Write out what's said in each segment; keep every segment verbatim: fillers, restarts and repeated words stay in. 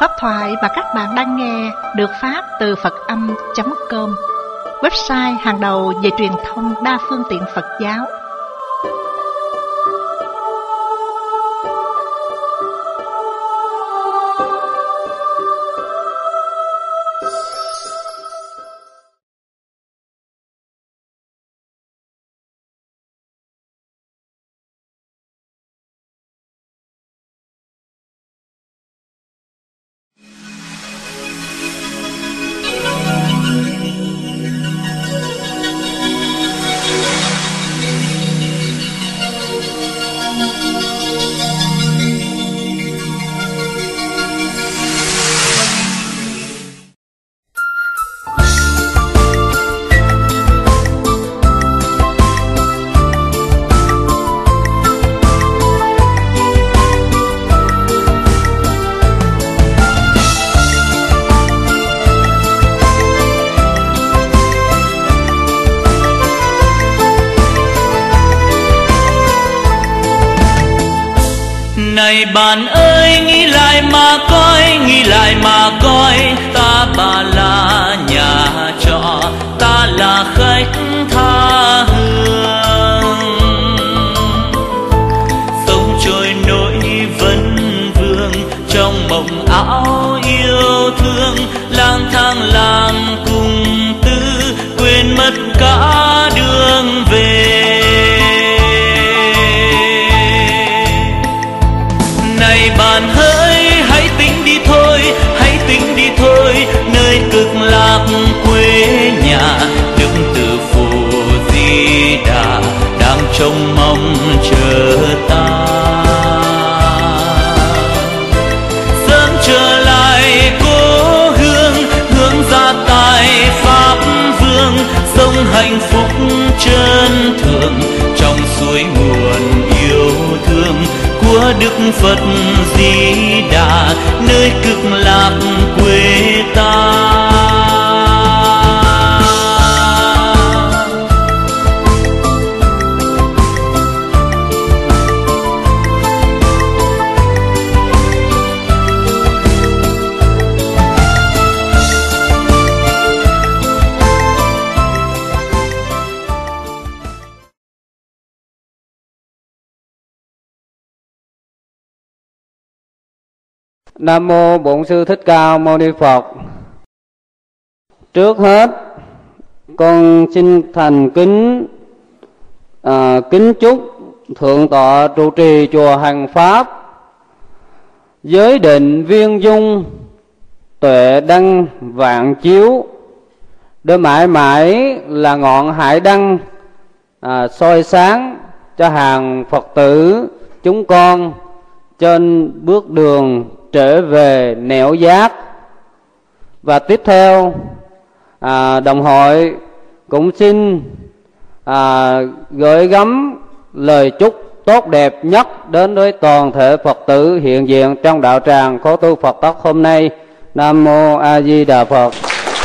Pháp thoại mà các bạn đang nghe được phát từ Phật Âm chấm com, website hàng đầu về truyền thông đa phương tiện Phật giáo. Này bạn ơi, nghĩ lại mà coi, nghĩ lại mà coi, ta bà là nhà trọ, ta là khách tha hương. Sông trôi nỗi vấn vương trong mộng áo yêu thương, lang thang làm cùng tư, quên mất cả đường về. Này bạn hỡi, hãy tính đi thôi, hãy tính đi thôi, nơi cực lạc quê nhà, Đức Từ Phụ Di Đà đang trông mong chờ ta. Sớm trở lại cố hương, hướng ra tại Pháp Vương, sống hạnh phúc chân thường trong suối nguồn yêu thương của Đức Phật Di Đà, nơi cực lạc quê ta. Nam mô Bổn Sư Thích Ca Mâu Ni Phật. Trước hết con xin thành kính à, kính chúc thượng tọa trụ trì chùa Hằng Pháp giới định viên dung, tuệ đăng vạn chiếu, để mãi mãi là ngọn hải đăng à, soi sáng cho hàng Phật tử chúng con trên bước đường trở về nẻo giác. Và tiếp theo à, đồng hội cũng xin à, gửi gắm lời chúc tốt đẹp nhất đến với toàn thể Phật tử hiện diện trong đạo tràng khóa tu Phật tắc hôm nay. Nam mô A Di Đà Phật.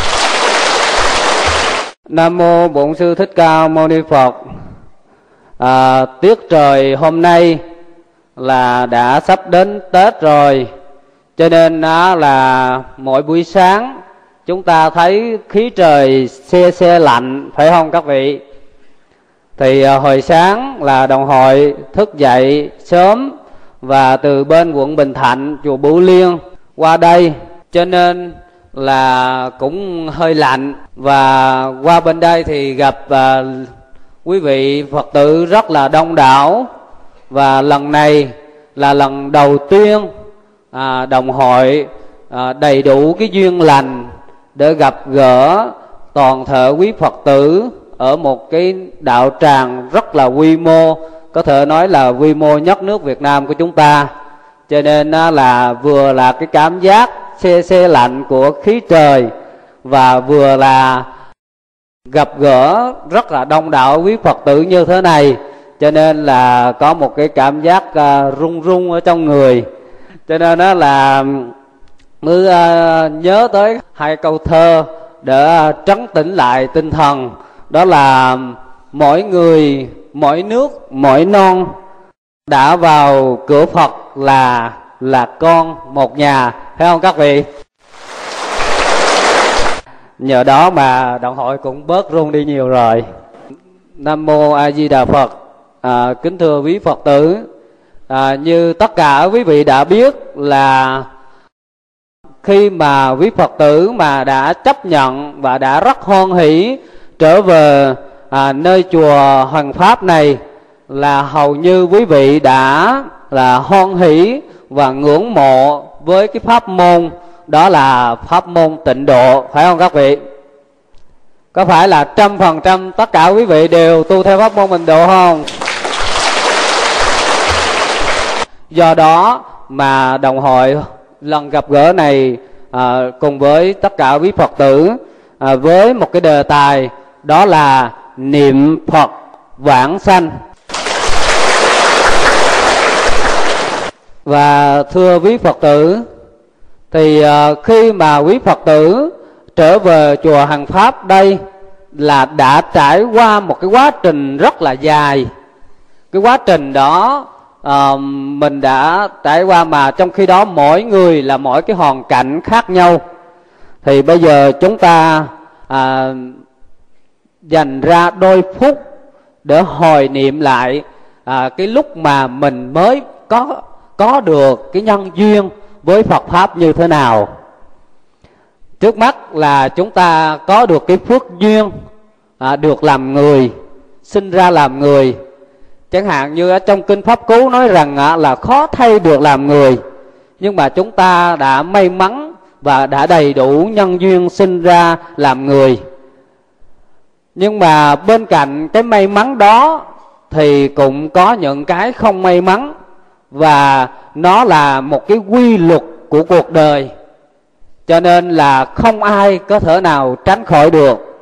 Nam mô Bổn Sư Thích Ca Mâu Ni Phật. à, Tiết trời hôm nay là đã sắp đến Tết rồi, cho nên đó là mỗi buổi sáng chúng ta thấy khí trời se se lạnh, phải không các vị? Thì hồi sáng là đồng hội thức dậy sớm và từ bên quận Bình Thạnh, chùa Bửu Liên qua đây, cho nên là cũng hơi lạnh. Và qua bên đây thì gặp uh, quý vị Phật tử rất là đông đảo. Và lần này là lần đầu tiên à, đồng hội à, đầy đủ cái duyên lành để gặp gỡ toàn thể quý Phật tử ở một cái đạo tràng rất là quy mô, có thể nói là quy mô nhất nước Việt Nam của chúng ta. Cho nên là vừa là cái cảm giác se se lạnh của khí trời, và vừa là gặp gỡ rất là đông đảo quý Phật tử như thế này, cho nên là có một cái cảm giác uh, run run ở trong người. Cho nên đó là mới uh, nhớ tới hai câu thơ để uh, trấn tĩnh lại tinh thần. Đó là mỗi người, mỗi nước, mỗi non đã vào cửa Phật là là con một nhà. phải không các vị? Nhờ đó mà đoàn hội cũng bớt run đi nhiều rồi. Nam mô A Di Đà Phật. À, kính thưa quý Phật tử, à, như tất cả quý vị đã biết là khi mà quý Phật tử mà đã chấp nhận và đã rất hoan hỷ trở về à, nơi chùa Hoằng Pháp này, là hầu như quý vị đã là hoan hỷ và ngưỡng mộ với cái pháp môn, đó là pháp môn tịnh độ, phải không các vị? Có phải là trăm phần trăm tất cả quý vị đều tu theo pháp môn tịnh độ không? Do đó mà đồng hội lần gặp gỡ này à, cùng với tất cả quý Phật tử à, với một cái đề tài, đó là niệm Phật vãng sanh. Và thưa quý Phật tử, thì à, khi mà quý Phật tử trở về chùa Hoằng Pháp đây là đã trải qua một cái quá trình rất là dài. Cái quá trình đó à, mình đã trải qua, mà trong khi đó mỗi người là mỗi cái hoàn cảnh khác nhau. Thì bây giờ chúng ta à, dành ra đôi phút để hồi niệm lại à, cái lúc mà mình mới có có được cái nhân duyên với Phật Pháp như thế nào. Trước mắt là chúng ta có được cái phước duyên à, được làm người, sinh ra làm người. Chẳng hạn như ở trong Kinh Pháp Cú nói rằng à, là khó thay được làm người, nhưng mà chúng ta đã may mắn và đã đầy đủ nhân duyên sinh ra làm người. Nhưng mà bên cạnh cái may mắn đó thì cũng có những cái không may mắn, và nó là một cái quy luật của cuộc đời, cho nên là không ai có thể nào tránh khỏi được.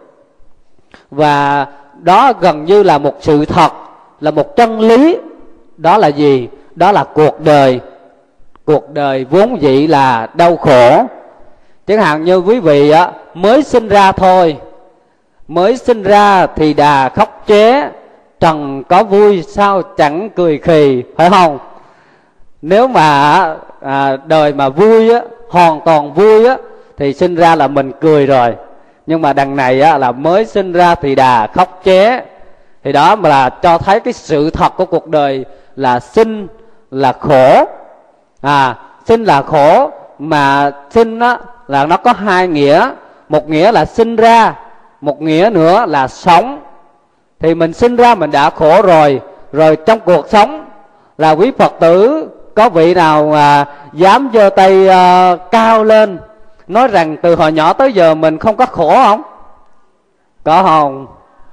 Và đó gần như là một sự thật, là một chân lý. Đó là gì? Đó là cuộc đời. Cuộc đời vốn dĩ là đau khổ. Chẳng hạn như quý vị á, mới sinh ra thôi, mới sinh ra thì đà khóc chế, trần có vui sao chẳng cười khì, phải không? Nếu mà à, đời mà vui á, hoàn toàn vui á, thì sinh ra là mình cười rồi. Nhưng mà đằng này á, là mới sinh ra thì đà khóc chế. Thì đó mà là cho thấy cái sự thật của cuộc đời là sinh là khổ. À, sinh là khổ, mà sinh á, là nó có hai nghĩa. Một nghĩa là sinh ra, một nghĩa nữa là sống. Thì mình sinh ra mình đã khổ rồi. Rồi trong cuộc sống là quý Phật tử có vị nào à, dám giơ tay à, cao lên nói rằng từ hồi nhỏ tới giờ mình không có khổ không? Có không?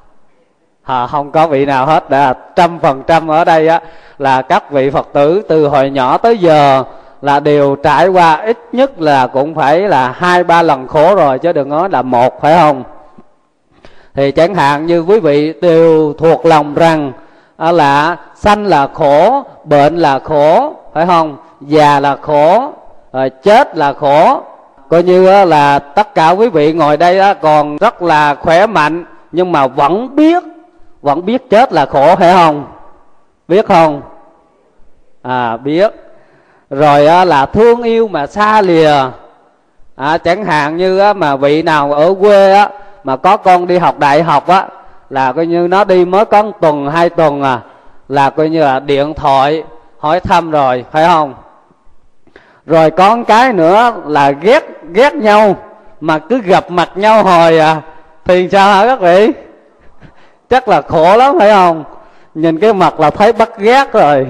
À, không có vị nào hết. Đã trăm phần trăm ở đây á, là các vị Phật tử từ hồi nhỏ tới giờ là đều trải qua ít nhất là cũng phải là hai ba lần khổ rồi, chứ đừng nói là một, phải không? Thì chẳng hạn như quý vị đều thuộc lòng rằng à, là sanh là khổ, bệnh là khổ, phải không? Già là khổ, à, chết là khổ. Coi như là tất cả quý vị ngồi đây còn rất là khỏe mạnh, nhưng mà vẫn biết vẫn biết chết là khổ, phải không? Biết không? À, biết. Rồi là thương yêu mà xa lìa. À, chẳng hạn như mà vị nào ở quê á, mà có con đi học đại học á, là coi như nó đi mới có một tuần hai tuần à, là coi như là điện thoại hỏi thăm rồi, phải không? Rồi có một cái nữa là ghét ghét nhau mà cứ gặp mặt nhau hồi à, thì sao hả các vị? Chắc là khổ lắm, phải không? Nhìn cái mặt là thấy bắt ghét rồi.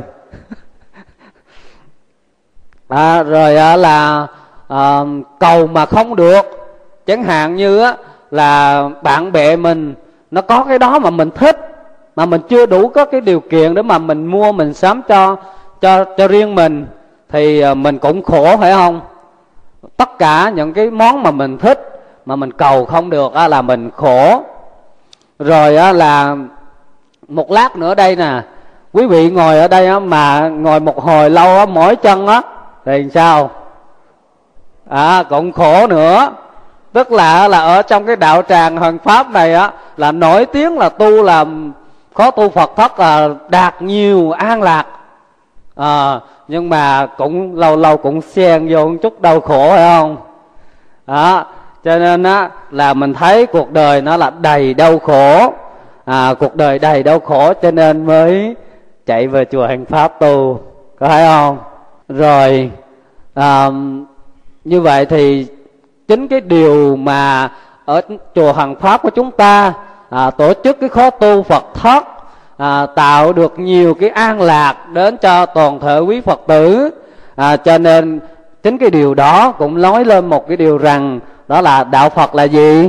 À, rồi là à, cầu mà không được. Chẳng hạn như á, là bạn bè mình nó có cái đó mà mình thích, mà mình chưa đủ có cái điều kiện để mà mình mua, mình sắm cho cho cho riêng mình, thì mình cũng khổ, phải không? Tất cả những cái món mà mình thích mà mình cầu không được á, là mình khổ. Rồi á, là một lát nữa đây nè, quý vị ngồi ở đây á, mà ngồi một hồi lâu á, mỏi chân á, thì sao? À, cũng khổ nữa. Tức là là ở trong cái đạo tràng Hoằng Pháp này á, là nổi tiếng là tu, là có tu Phật thất là đạt nhiều an lạc. à, nhưng mà cũng lâu lâu cũng xen vô một chút đau khổ, phải không? Đó, cho nên á là mình thấy cuộc đời nó là đầy đau khổ, à, cuộc đời đầy đau khổ cho nên mới chạy về chùa Hành Pháp tu, có phải không? Rồi à, như vậy thì chính cái điều mà ở chùa Hành Pháp của chúng ta à, tổ chức cái khóa tu Phật thất, à, tạo được nhiều cái an lạc đến cho toàn thể quý Phật tử, à, cho nên chính cái điều đó cũng nói lên một cái điều rằng đó là đạo Phật là gì?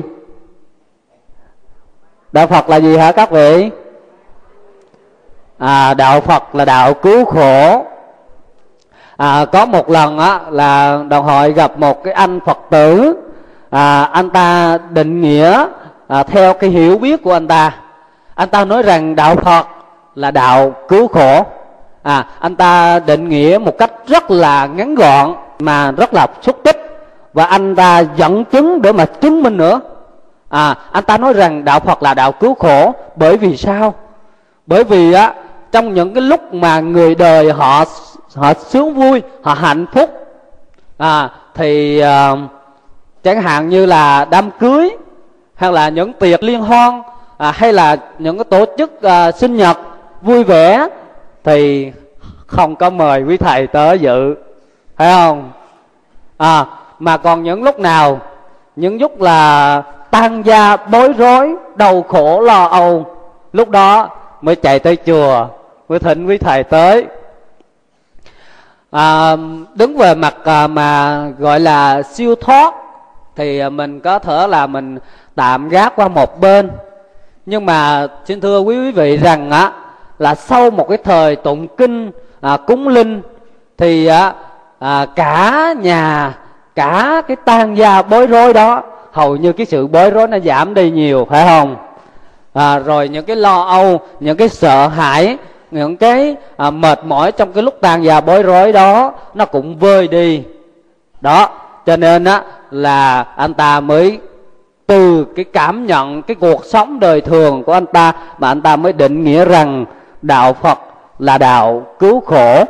Đạo Phật là gì hả các vị? À, đạo Phật là đạo cứu khổ. À, có một lần á là đoàn hội gặp một cái anh Phật tử, à, anh ta định nghĩa à, theo cái hiểu biết của anh ta, anh ta nói rằng đạo Phật là đạo cứu khổ. À, anh ta định nghĩa một cách rất là ngắn gọn mà rất là xúc tích, và anh ta dẫn chứng để mà chứng minh nữa. À, anh ta nói rằng đạo Phật là đạo cứu khổ. Bởi vì sao? Bởi vì á trong những cái lúc mà người đời họ họ sướng vui, họ hạnh phúc, à, thì à, chẳng hạn như là đám cưới, hay là những tiệc liên hoan, à, hay là những cái tổ chức à, sinh nhật vui vẻ, thì không có mời quý thầy tới dự, phải không? À, mà còn những lúc nào, những lúc là tang gia bối rối, đau khổ lo âu, lúc đó mới chạy tới chùa, mới thỉnh quý thầy tới. À, đứng về mặt à, mà gọi là siêu thoát thì mình có thể là mình tạm gác qua một bên. Nhưng mà xin thưa quý vị rằng á là sau một cái thời tụng kinh, à, cúng linh, thì á à, cả nhà, cả cái tang gia bối rối đó, hầu như cái sự bối rối nó giảm đi nhiều, phải không? À, rồi những cái lo âu, những cái sợ hãi, những cái à, mệt mỏi trong cái lúc tang gia bối rối đó nó cũng vơi đi. Đó, cho nên á là anh ta mới từ cái cảm nhận cái cuộc sống đời thường của anh ta mà anh ta mới định nghĩa rằng đạo Phật là đạo cứu khổ.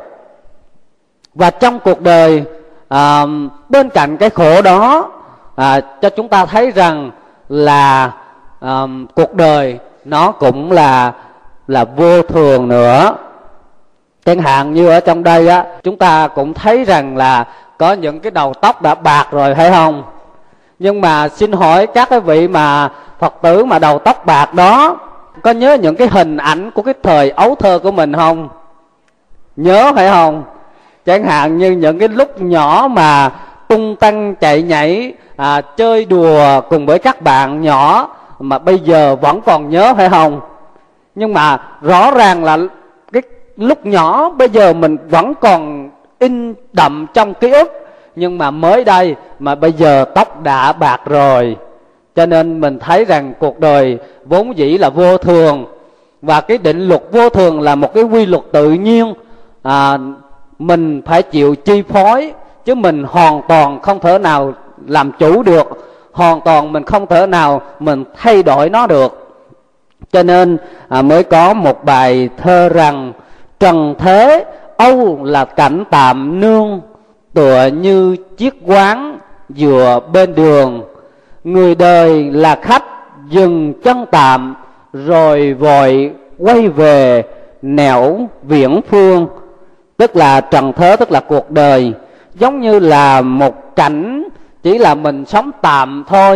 Và trong cuộc đời à, bên cạnh cái khổ đó, à, cho chúng ta thấy rằng là à, cuộc đời nó cũng là là vô thường nữa. Chẳng hạn như ở trong đây á, chúng ta cũng thấy rằng là có những cái đầu tóc đã bạc rồi, phải không? Nhưng mà xin hỏi các cái vị mà Phật tử mà đầu tóc bạc đó, có nhớ những cái hình ảnh của cái thời ấu thơ của mình không? Nhớ phải không? Chẳng hạn như những cái lúc nhỏ mà tung tăng chạy nhảy, à, chơi đùa cùng với các bạn nhỏ mà bây giờ vẫn còn nhớ, phải không? Nhưng mà rõ ràng là cái lúc nhỏ bây giờ mình vẫn còn in đậm trong ký ức, nhưng mà mới đây mà bây giờ tóc đã bạc rồi. Cho nên mình thấy rằng cuộc đời vốn dĩ là vô thường, và cái định luật vô thường là một cái quy luật tự nhiên, à, mình phải chịu chi phối, chứ mình hoàn toàn không thể nào làm chủ được, hoàn toàn mình không thể nào mình thay đổi nó được. Cho nên à, mới có một bài thơ rằng: trần thế âu là cảnh tạm nương, tựa như chiếc quán dựa bên đường. Người đời là khách dừng chân tạm, rồi vội quay về nẻo viễn phương. Tức là trần thế, tức là cuộc đời giống như là một cảnh, chỉ là mình sống tạm thôi.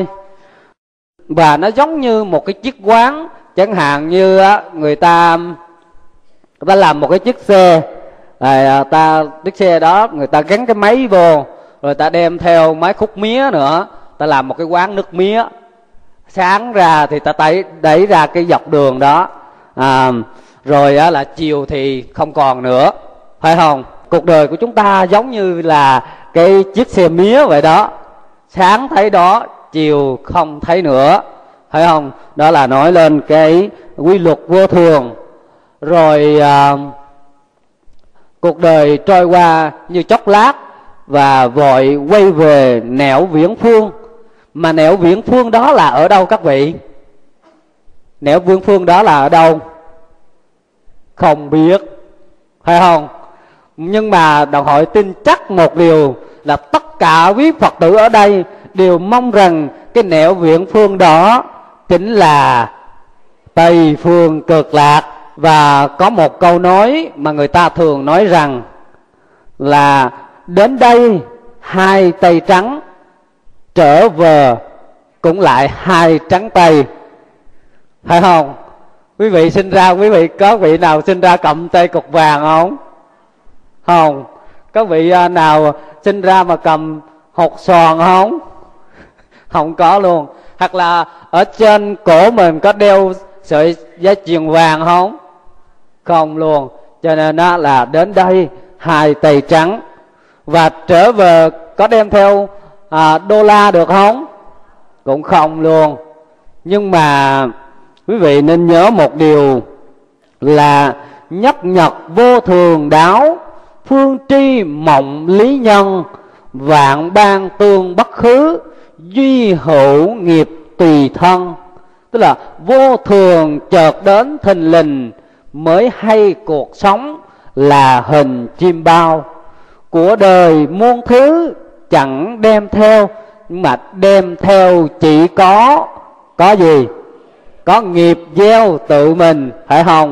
Và nó giống như một cái chiếc quán. Chẳng hạn như người ta người ta làm một cái chiếc xe, rồi ta chiếc xe đó người ta gắn cái máy vô, rồi ta đem theo máy khúc mía nữa, ta làm một cái quán nước mía. Sáng ra thì ta đẩy, đẩy ra cái dọc đường đó, à, rồi là chiều thì không còn nữa, phải không? Cuộc đời của chúng ta giống như là cái chiếc xe mía vậy đó. Sáng thấy đó, chiều không thấy nữa, phải không? Đó là nói lên cái quy luật vô thường. Rồi à, cuộc đời trôi qua như chốc lát, và vội quay về nẻo viễn phương. Mà nẻo viễn phương đó là ở đâu các vị? Nẻo viễn phương đó là ở đâu? Không biết, phải không? Nhưng mà Đạo hội tin chắc một điều là tất cả quý Phật tử ở đây đều mong rằng cái nẻo viện phương đó chính là Tây phương cực lạc. Và có một câu nói mà người ta thường nói rằng là đến đây hai tay trắng, trở về cũng lại hai trắng tay, phải không? Quý vị sinh ra, quý vị có vị nào sinh ra cầm tay cục vàng không? Không. Có vị nào sinh ra mà cầm hột xoàn không? Không có luôn. Hoặc là ở trên cổ mình có đeo sợi dây chuyền vàng không? Không luôn. Cho nên đó là đến đây hai tay trắng. Và trở về có đem theo à, đô la được không? Cũng không luôn. Nhưng mà quý vị nên nhớ một điều là nhất nhật vô thường đáo, phương tri mộng lý nhân, vạn ban tương bất khứ, duy hữu nghiệp tùy thân. Tức là vô thường chợt đến thình lình, mới hay cuộc sống là hình chim bao. Của đời muôn thứ chẳng đem theo, nhưng mà đem theo chỉ có có gì? Có nghiệp gieo tự mình, phải không?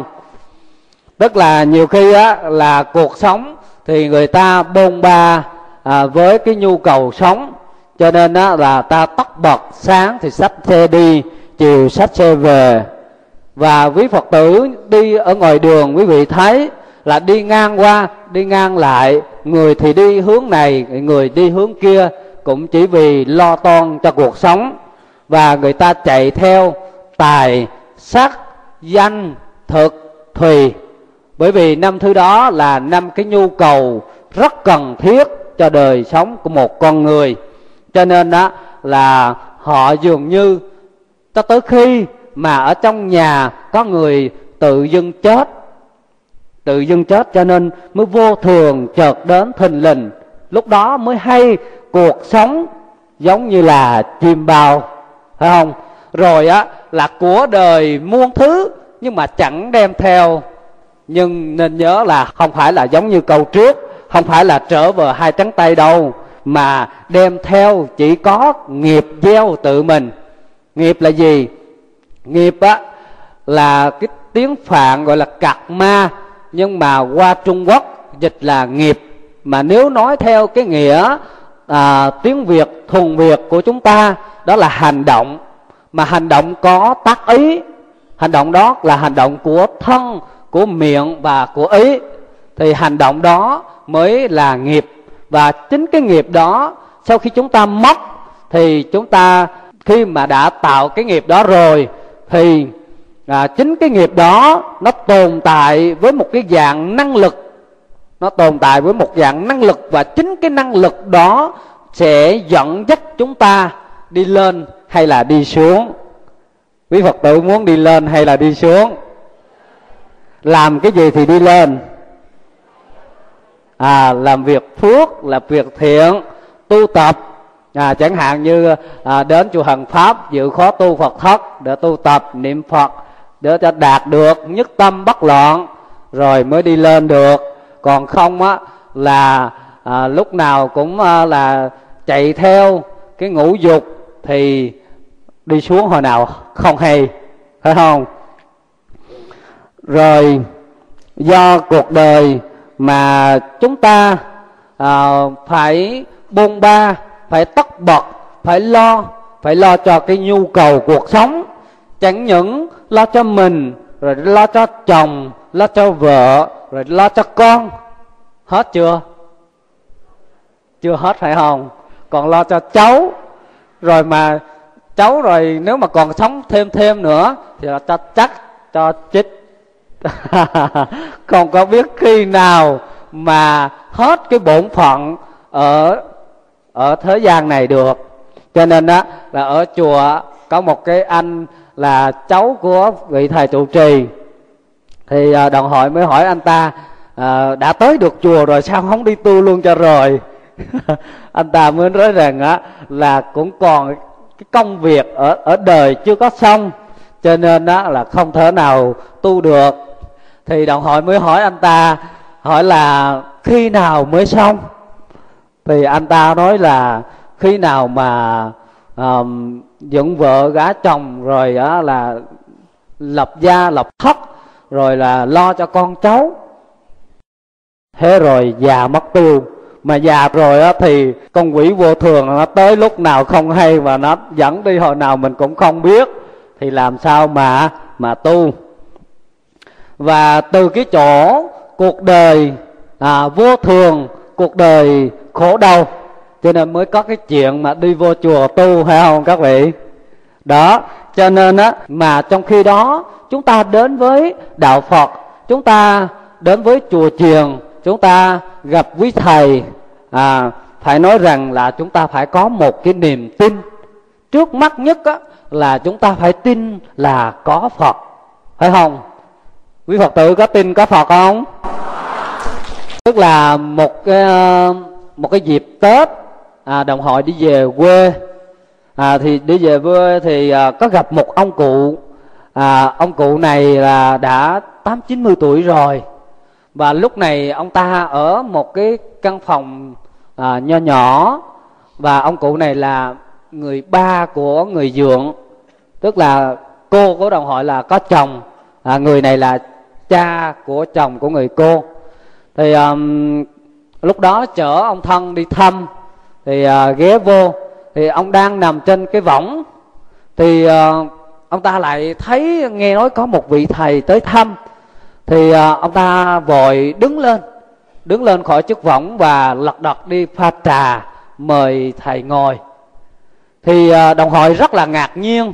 Tức là nhiều khi á, là cuộc sống thì người ta bôn ba à, với cái nhu cầu sống, cho nên á, là ta tất bật sáng thì xách xe đi, chiều xách xe về. Và quý Phật tử đi ở ngoài đường, quý vị thấy là đi ngang qua, đi ngang lại, người thì đi hướng này, người đi hướng kia, cũng chỉ vì lo toan cho cuộc sống. Và người ta chạy theo tài, sắc, danh, thực, thùy. Bởi vì năm thứ đó là năm cái nhu cầu rất cần thiết cho đời sống của một con người. Cho nên đó là họ dường như cho tới khi mà ở trong nhà có người tự dưng chết, tự dưng chết cho nên mới vô thường chợt đến thình lình. Lúc đó mới hay cuộc sống giống như là chim bao, phải không? Rồi á là của đời muôn thứ nhưng mà chẳng đem theo. Nhưng nên nhớ là không phải là giống như câu trước, không phải là trở về hai trắng tay đâu, mà đem theo chỉ có nghiệp gieo tự mình. Nghiệp là gì? Nghiệp á là cái tiếng Phạn gọi là cạc ma, nhưng mà qua Trung Quốc dịch là nghiệp. Mà nếu nói theo cái nghĩa à, tiếng Việt thuần Việt của chúng ta, đó là hành động. Mà hành động có tác ý. Hành động đó là hành động của thân, của miệng và của ý. Thì hành động đó mới là nghiệp. Và chính cái nghiệp đó sau khi chúng ta mất, thì chúng ta khi mà đã tạo cái nghiệp đó rồi, thì à, chính cái nghiệp đó nó tồn tại với một cái dạng năng lực. Nó tồn tại với một dạng năng lực. Và chính cái năng lực đó sẽ dẫn dắt chúng ta đi lên hay là đi xuống. Quý Phật tử muốn đi lên hay là đi xuống? Làm cái gì thì đi lên? À, làm việc phước, làm việc thiện, tu tập. À, chẳng hạn như à, đến chùa Hằng Pháp dự khóa tu Phật thất để tu tập niệm Phật, để cho đạt được nhất tâm bất loạn, rồi mới đi lên được. Còn không á là à, lúc nào cũng à, là chạy theo cái ngũ dục thì đi xuống hồi nào không hay, phải không? Rồi do cuộc đời mà chúng ta à, phải bôn ba, phải tất bật, phải lo, phải lo cho cái nhu cầu cuộc sống. Chẳng những lo cho mình, rồi lo cho chồng, lo cho vợ, rồi lo cho con. Hết chưa? Chưa hết phải không? Còn lo cho cháu. Rồi mà cháu rồi nếu mà còn sống thêm thêm nữa thì là cho chắc, cho chích. Không có biết khi nào mà hết cái bổn phận ở ở thế gian này được. Cho nên đó là ở chùa có một cái anh là cháu của vị thầy trụ trì. Thì đoàn hội mới hỏi anh ta à, đã tới được chùa rồi sao không đi tu luôn cho rồi. Anh ta mới nói rằng á là cũng còn cái công việc ở ở đời chưa có xong, cho nên đó là không thể nào tu được. Thì đoàn hội mới hỏi anh ta, hỏi là khi nào mới xong? Thì anh ta nói là khi nào mà um, dựng vợ gả chồng rồi á, là lập gia lập thất, rồi là lo cho con cháu. Thế rồi già mất tiêu. Mà già rồi á thì con quỷ vô thường nó tới lúc nào không hay, và nó dẫn đi hồi nào mình cũng không biết. Thì làm sao mà mà tu? Và từ cái chỗ cuộc đời à, vô thường, cuộc đời khổ đau, cho nên mới có cái chuyện mà đi vô chùa tu, phải không các vị? Đó, cho nên á mà trong khi đó chúng ta đến với đạo Phật, chúng ta đến với chùa chiền, chúng ta gặp quý thầy, à, phải nói rằng là chúng ta phải có một cái niềm tin. Trước mắt nhất á, là chúng ta phải tin là có Phật, phải không? Quý Phật tử có tin có Phật không? Tức là một cái một cái dịp Tết, à, đồng hội đi về quê, à, thì đi về quê thì à, có gặp một ông cụ. À, ông cụ này là đã tám chín mươi tuổi rồi, và lúc này ông ta ở một cái căn phòng à, nho nhỏ, và ông cụ này là người ba của người dượng, tức là cô của đồng hội là có chồng, à, người này là cha của chồng của người cô. Thì um, lúc đó chở ông thân đi thăm, thì uh, ghé vô, thì ông đang nằm trên cái võng, thì uh, ông ta lại thấy nghe nói có một vị thầy tới thăm. Thì uh, ông ta vội đứng lên, đứng lên khỏi chiếc võng và lật đật đi pha trà mời thầy ngồi. Thì uh, đồng hội rất là ngạc nhiên,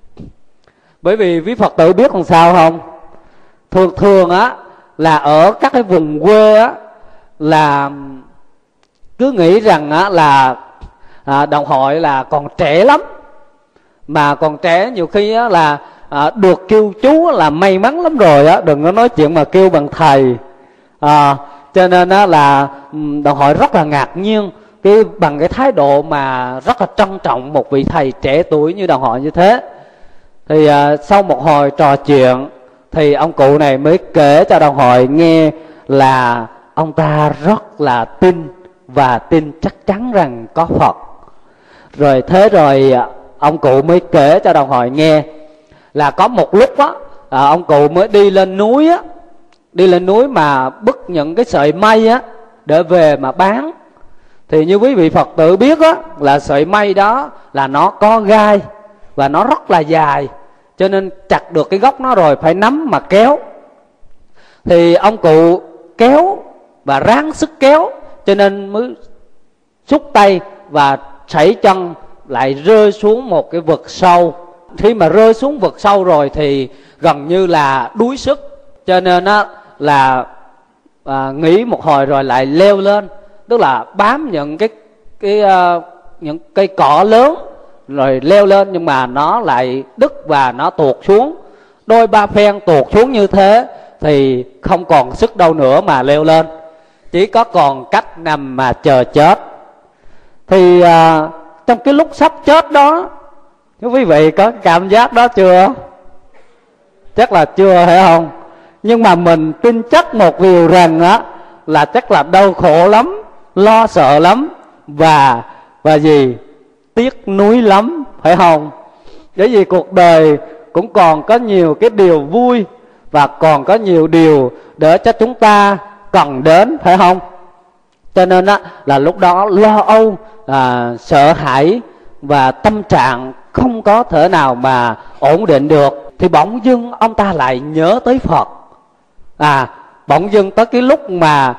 bởi vì quý Phật tử biết làm sao không? Thường thường á là ở các cái vùng quê á là cứ nghĩ rằng á là à, đồng hội là còn trẻ lắm, mà còn trẻ nhiều khi á là à, được kêu chú là may mắn lắm rồi á, đừng có nói chuyện mà kêu bằng thầy. À, cho nên á là đồng hội rất là ngạc nhiên cái bằng cái thái độ mà rất là trân trọng một vị thầy trẻ tuổi như đồng hội như thế. Thì à, sau một hồi trò chuyện thì ông cụ này mới kể cho đồng hội nghe là ông ta rất là tin, và tin chắc chắn rằng có Phật. Rồi thế rồi ông cụ mới kể cho đồng hội nghe là có một lúc á, à, ông cụ mới đi lên núi á, đi lên núi mà bứt những cái sợi mây á để về mà bán. Thì như quý vị Phật tử biết á, là sợi mây đó là nó có gai và nó rất là dài, cho nên chặt được cái gốc nó rồi phải nắm mà kéo. Thì ông cụ kéo và ráng sức kéo, cho nên mới xúc tay và sảy chân lại rơi xuống một cái vực sâu. Khi mà rơi xuống vực sâu rồi thì gần như là đuối sức, cho nên á là à, nghỉ một hồi rồi lại leo lên, tức là bám những cái cái uh, những cây cỏ lớn rồi leo lên, nhưng mà nó lại đứt và nó tuột xuống. Đôi ba phen tuột xuống như thế thì không còn sức đâu nữa mà leo lên, chỉ có còn cách nằm mà chờ chết. Thì à, trong cái lúc sắp chết đó, quý vị có cảm giác đó chưa? Chắc là chưa, phải không? Nhưng mà mình tin chắc một điều rằng á là chắc là đau khổ lắm, lo sợ lắm, và và gì tiếc nuối lắm, phải không? Bởi vì cuộc đời cũng còn có nhiều cái điều vui, và còn có nhiều điều để cho chúng ta cần đến, phải không? Cho nên á là lúc đó lo âu, à, sợ hãi, và tâm trạng không có thể nào mà ổn định được. Thì bỗng dưng ông ta lại nhớ tới Phật. À, bỗng dưng tới cái lúc mà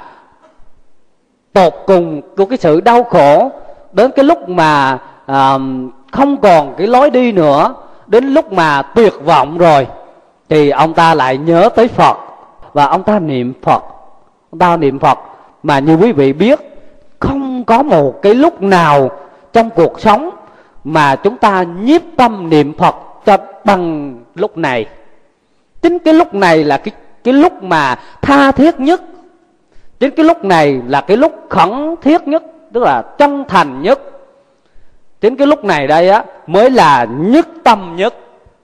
tột cùng của cái sự đau khổ, đến cái lúc mà à, không còn cái lối đi nữa, đến lúc mà tuyệt vọng rồi, thì ông ta lại nhớ tới Phật, và ông ta niệm Phật. Ông ta niệm Phật mà như quý vị biết, không có một cái lúc nào trong cuộc sống mà chúng ta nhiếp tâm niệm Phật cho bằng lúc này. Chính cái lúc này là cái, cái lúc mà tha thiết nhất. Chính cái lúc này là cái lúc khẩn thiết nhất, tức là chân thành nhất. Chính cái lúc này đây á mới là nhất tâm nhất.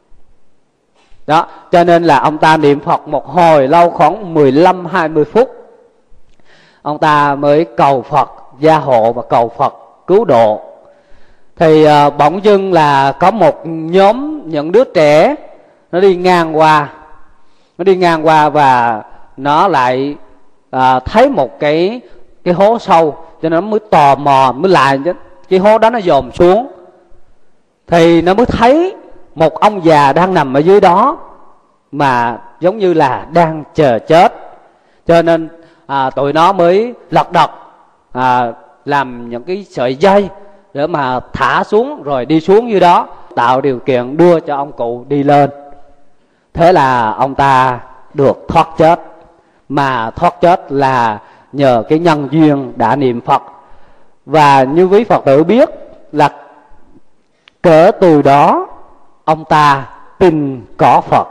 Đó, cho nên là ông ta niệm Phật một hồi lâu, khoảng mười lăm hai mươi phút. ông ta mới cầu Phật gia hộ và cầu Phật cứu độ. Thì uh, bỗng dưng là có một nhóm những đứa trẻ nó đi ngang qua, nó đi ngang qua và nó lại uh, thấy một cái cái hố sâu, cho nên nó mới tò mò, mới lại cái hố đó nó dòm xuống. Thì nó mới thấy một ông già đang nằm ở dưới đó, mà giống như là đang chờ chết. Cho nên à, tụi nó mới lật đật à, làm những cái sợi dây để mà thả xuống rồi đi xuống dưới đó, tạo điều kiện đưa cho ông cụ đi lên. Thế là ông ta được thoát chết. Mà thoát chết là nhờ cái nhân duyên đã niệm Phật. Và như quý Phật tử biết là kể từ đó ông ta tin có Phật.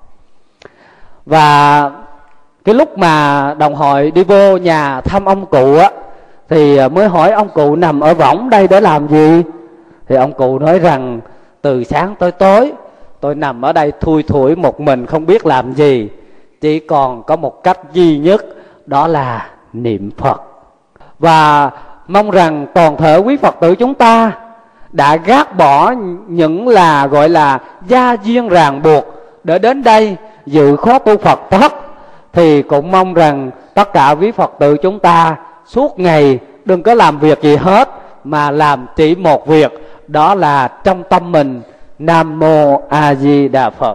Và cái lúc mà đồng hội đi vô nhà thăm ông cụ á, thì mới hỏi ông cụ nằm ở võng đây để làm gì. Thì ông cụ nói rằng từ sáng tới tối tôi nằm ở đây thui thủi một mình không biết làm gì, chỉ còn có một cách duy nhất, đó là niệm Phật. Và mong rằng toàn thể quý Phật tử chúng ta đã gác bỏ những là gọi là gia duyên ràng buộc để đến đây dự khóa tu Phật thất. Thì cũng mong rằng tất cả quý Phật tử chúng ta suốt ngày đừng có làm việc gì hết, mà làm chỉ một việc, đó là trong tâm mình Nam Mô A Di Đà Phật.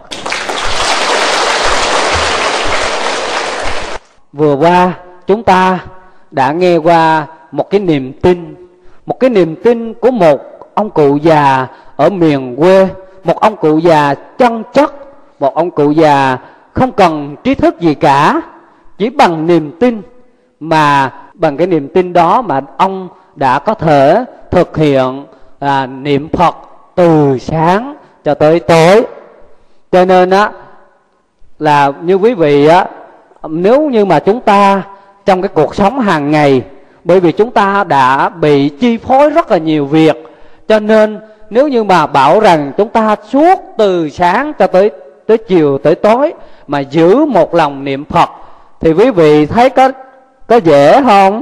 Vừa qua chúng ta đã nghe qua một cái niềm tin, một cái niềm tin của một ông cụ già ở miền quê, một ông cụ già chân chất, một ông cụ già không cần trí thức gì cả, chỉ bằng niềm tin, mà bằng cái niềm tin đó mà ông đã có thể thực hiện à, niệm Phật từ sáng cho tới tối. Cho nên á là như quý vị á, nếu như mà chúng ta trong cái cuộc sống hàng ngày, bởi vì chúng ta đã bị chi phối rất là nhiều việc, cho nên nếu như mà bảo rằng chúng ta suốt từ sáng cho tới tới chiều tới tối mà giữ một lòng niệm Phật, thì quý vị thấy có có dễ không?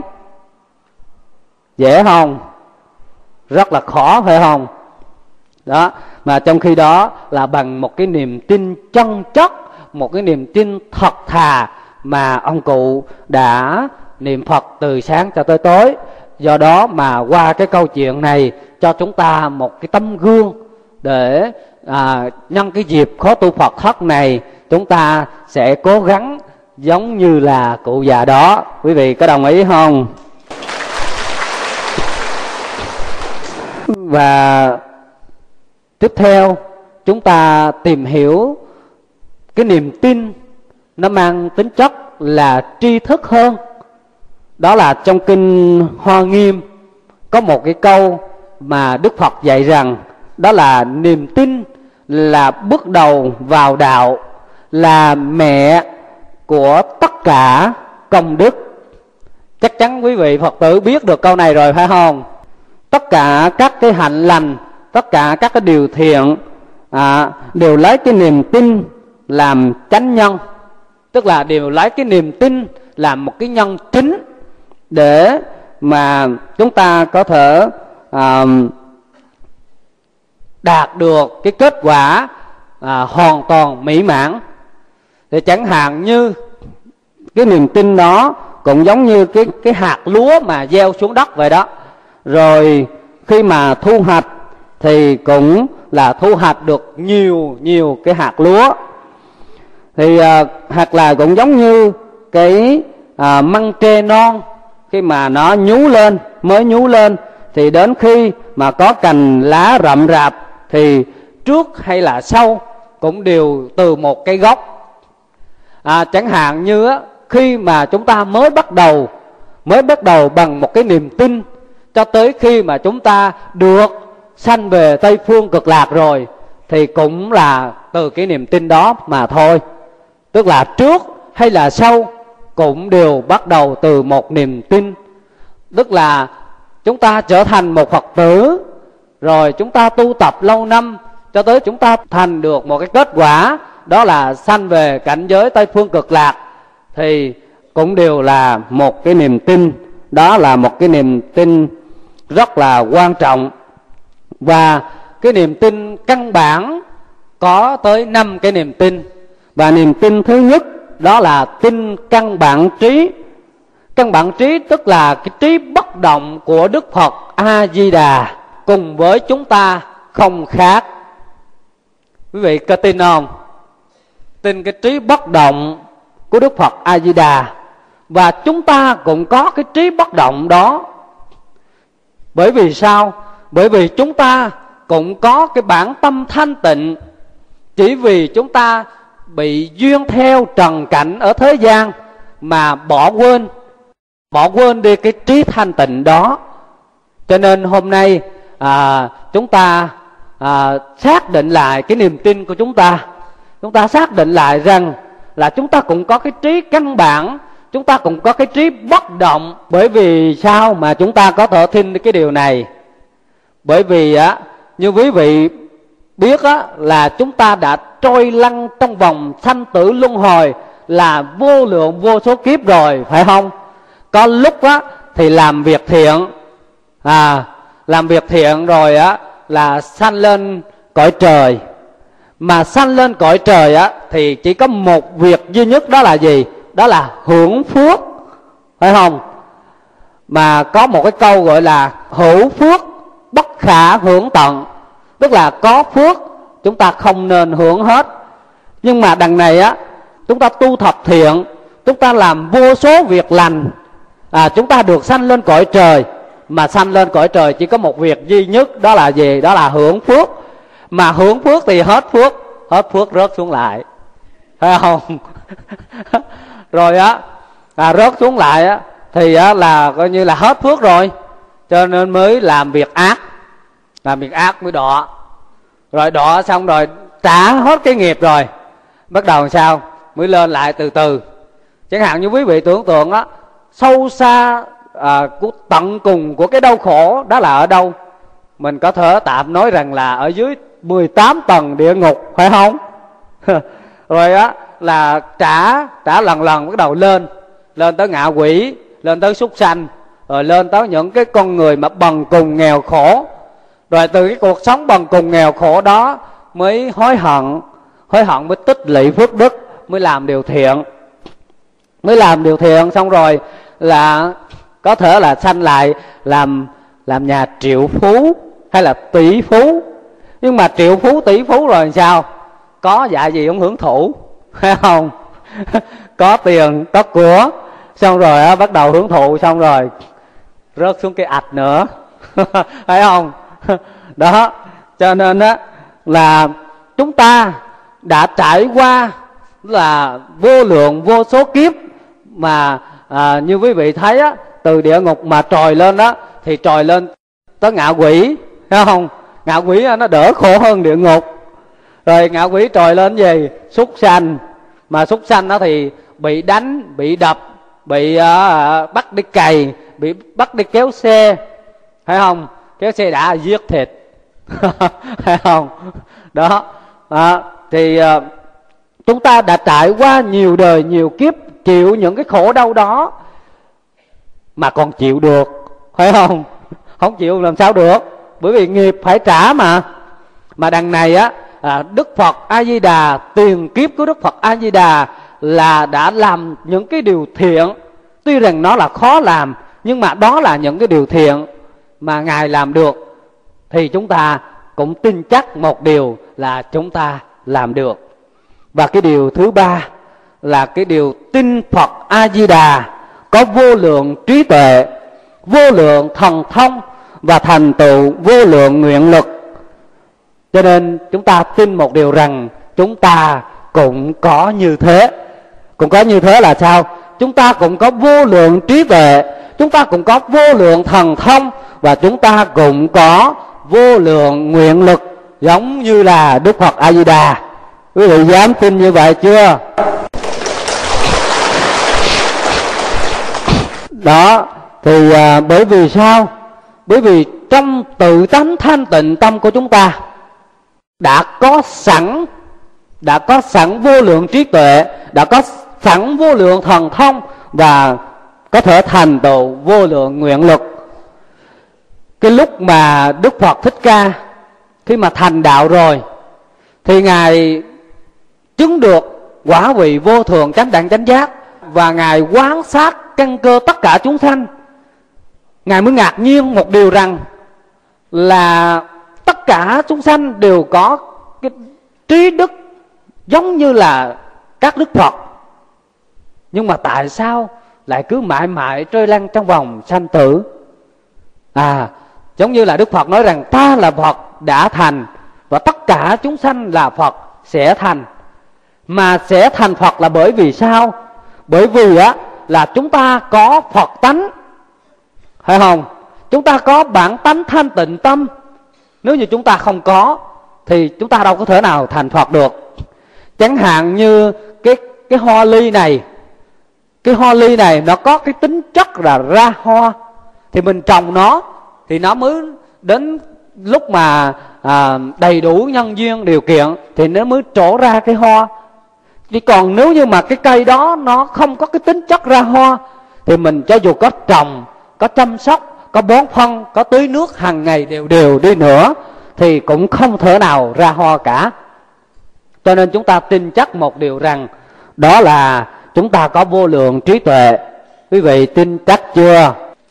Dễ không? Rất là khó phải không? Đó, mà trong khi đó là bằng một cái niềm tin chân chất, một cái niềm tin thật thà mà ông cụ đã niệm Phật từ sáng cho tới tối. Do đó mà qua cái câu chuyện này cho chúng ta một cái tấm gương để à, nhân cái dịp khóa tu Phật thất này, chúng ta sẽ cố gắng giống như là cụ già đó. Quý vị có đồng ý không? Và tiếp theo chúng ta tìm hiểu cái niềm tin nó mang tính chất là tri thức hơn. Đó là trong kinh Hoa Nghiêm có một cái câu mà Đức Phật dạy rằng, đó là niềm tin là bước đầu vào đạo, là mẹ của tất cả công đức. Chắc chắn quý vị Phật tử biết được câu này rồi phải không? Tất cả các cái hạnh lành, tất cả các cái điều thiện à, đều lấy cái niềm tin làm chánh nhân. Tức là đều lấy cái niềm tin làm một cái nhân chính để mà chúng ta có thể à, đạt được cái kết quả à, hoàn toàn mỹ mãn. Thì chẳng hạn như cái niềm tin đó cũng giống như cái, cái hạt lúa mà gieo xuống đất vậy đó. Rồi khi mà thu hoạch thì cũng là thu hoạch được nhiều nhiều cái hạt lúa. Thì à, hoặc là cũng giống như cái à, măng tre non, khi mà nó nhú lên, mới nhú lên, thì đến khi mà có cành lá rậm rạp thì trước hay là sau cũng đều từ một cái gốc. À, chẳng hạn như á, khi mà chúng ta mới bắt đầu, mới bắt đầu bằng một cái niềm tin, cho tới khi mà chúng ta được sanh về Tây Phương Cực Lạc rồi, thì cũng là từ cái niềm tin đó mà thôi. Tức là trước hay là sau cũng đều bắt đầu từ một niềm tin. Tức là chúng ta trở thành một Phật tử, rồi chúng ta tu tập lâu năm, cho tới chúng ta thành được một cái kết quả, đó là sanh về cảnh giới Tây Phương Cực Lạc. Thì cũng đều là một cái niềm tin. Đó là một cái niềm tin rất là quan trọng. Và cái niềm tin căn bản có tới năm cái niềm tin. Và niềm tin thứ nhất đó là tin căn bản trí. Căn bản trí tức là cái trí bất động của Đức Phật A-di-đà cùng với chúng ta không khác. Quý vị có tin không? Tin cái trí bất động của Đức Phật A-di-đà. Và chúng ta cũng có cái trí bất động đó. Bởi vì sao? Bởi vì chúng ta cũng có cái bản tâm thanh tịnh. Chỉ vì chúng ta bị duyên theo trần cảnh ở thế gian mà bỏ quên Bỏ quên đi cái trí thanh tịnh đó. Cho nên hôm nay à, chúng ta à, xác định lại cái niềm tin của chúng ta. Chúng ta xác định lại rằng là chúng ta cũng có cái trí căn bản, chúng ta cũng có cái trí bất động. Bởi vì sao mà chúng ta có thể tin cái điều này? Bởi vì á, như quý vị biết á, là chúng ta đã trôi lăn trong vòng sanh tử luân hồi là vô lượng vô số kiếp rồi, phải không? Có lúc á thì làm việc thiện, à làm việc thiện rồi á là sanh lên cõi trời. Mà sanh lên cõi trời á thì chỉ có một việc duy nhất, đó là gì? Đó là hưởng phước, phải không? Mà có một cái câu gọi là hữu phước bất khả hưởng tận, tức là có phước chúng ta không nên hưởng hết. Nhưng mà đằng này á, chúng ta tu thập thiện, chúng ta làm vô số việc lành, à, chúng ta được sanh lên cõi trời. Mà sanh lên cõi trời chỉ có một việc duy nhất, đó là gì? Đó là hưởng phước. Mà hưởng phước thì hết phước, hết phước rớt xuống lại, phải không? Rồi á à, rớt xuống lại á thì á, là coi như là hết phước rồi. Cho nên mới làm việc ác, làm việc ác mới đọa. Rồi đọa xong rồi trả hết cái nghiệp rồi, bắt đầu sao? Mới lên lại từ từ. Chẳng hạn như quý vị tưởng tượng á, sâu xa à, của tận cùng của cái đau khổ đó là ở đâu? Mình có thể tạm nói rằng là ở dưới mười tám tầng địa ngục, phải không? Rồi á là trả trả lần lần bắt đầu lên, lên tới ngạ quỷ, lên tới súc sanh, rồi lên tới những cái con người mà bần cùng nghèo khổ. Rồi từ cái cuộc sống bần cùng nghèo khổ đó mới hối hận, hối hận mới tích lũy phước đức, mới làm điều thiện. Mới làm điều thiện xong rồi là có thể là sanh lại làm làm nhà triệu phú hay là tỷ phú. Nhưng mà triệu phú tỷ phú rồi sao? Có dạ gì không hưởng thụ, phải không? Có tiền có của, xong rồi á, bắt đầu hưởng thụ, xong rồi rớt xuống cái ạch nữa. Phải không? Đó, cho nên á là chúng ta đã trải qua là vô lượng vô số kiếp. Mà à, như quý vị thấy á, từ địa ngục mà trồi lên đó thì trồi lên tới ngạ quỷ, thấy không? Ngạ quỷ nó đỡ khổ hơn địa ngục. Rồi ngạ quỷ trồi lên gì? Súc sanh. Mà súc sanh đó thì bị đánh, bị đập, bị uh, bắt đi cày, bị bắt đi kéo xe, phải không? Kéo xe đã giết thịt. Phải không? Đó à, thì uh, chúng ta đã trải qua nhiều đời nhiều kiếp, chịu những cái khổ đau đó mà còn chịu được, phải không? Không chịu làm sao được, bởi vì nghiệp phải trả mà. Mà đằng này á à, Đức Phật A Di Đà, tiền kiếp của Đức Phật A Di Đà là đã làm những cái điều thiện. Tuy rằng nó là khó làm, nhưng mà đó là những cái điều thiện mà Ngài làm được, thì chúng ta cũng tin chắc một điều là chúng ta làm được. Và cái điều thứ ba là cái điều tin Phật A Di Đà có vô lượng trí tuệ, vô lượng thần thông và thành tựu vô lượng nguyện lực. Cho nên chúng ta tin một điều rằng chúng ta cũng có như thế. Cũng có như thế là sao? Chúng ta cũng có vô lượng trí tuệ, chúng ta cũng có vô lượng thần thông, và chúng ta cũng có vô lượng nguyện lực giống như là Đức Phật A Di Đà. Quý vị dám tin như vậy chưa? Đó thì à, bởi vì sao? Bởi vì trong tự tánh thanh tịnh tâm của chúng ta đã có sẵn đã có sẵn vô lượng trí tuệ, đã có sẵn vô lượng thần thông và có thể thành tựu vô lượng nguyện lực. Cái lúc mà Đức Phật Thích Ca khi mà thành đạo rồi thì Ngài chứng được quả vị vô thường chánh đẳng chánh giác, và Ngài quán sát căn cơ tất cả chúng sanh. Ngài mới ngạc nhiên một điều rằng là tất cả chúng sanh đều có cái trí đức giống như là các Đức Phật, nhưng mà tại sao lại cứ mãi mãi trôi lăn trong vòng sanh tử? À, giống như là Đức Phật nói rằng ta là Phật đã thành, và tất cả chúng sanh là Phật sẽ thành. Mà sẽ thành Phật là bởi vì sao? Bởi vì á là chúng ta có Phật tánh, phải không? Chúng ta có bản tánh thanh tịnh tâm. Nếu như chúng ta không có thì chúng ta đâu có thể nào thành Phật được. Chẳng hạn như cái cái hoa ly này, cái hoa ly này nó có cái tính chất là ra hoa, thì mình trồng nó thì nó mới đến lúc mà à, đầy đủ nhân duyên điều kiện thì nó mới trổ ra cái hoa. Chỉ còn nếu như mà cái cây đó nó không có cái tính chất ra hoa thì mình cho dù có trồng, có chăm sóc, có bón phân, có tưới nước hàng ngày đều đều đi nữa thì cũng không thể nào ra hoa cả. Cho nên chúng ta tin chắc một điều rằng đó là chúng ta có vô lượng trí tuệ. Quý vị tin chắc chưa?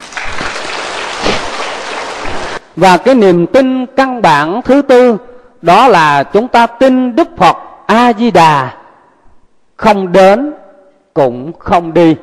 Và cái niềm tin căn bản thứ tư đó là chúng ta tin Đức Phật A Di Đà không đến cũng không đi.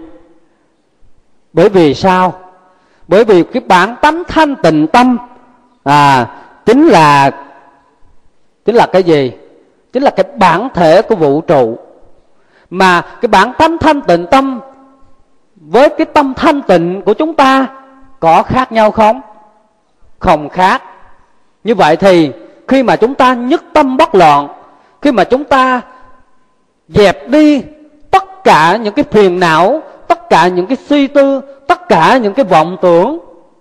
Bởi vì sao? Bởi vì cái bản tánh thanh tịnh tâm à, chính là chính là cái gì? Chính là cái bản thể của vũ trụ. Mà cái bản tánh thanh tịnh tâm với cái tâm thanh tịnh của chúng ta có khác nhau không? Không khác. Như vậy thì khi mà chúng ta nhất tâm bất loạn, khi mà chúng ta dẹp đi tất cả những cái phiền não, tất cả những cái suy tư, tất cả những cái vọng tưởng,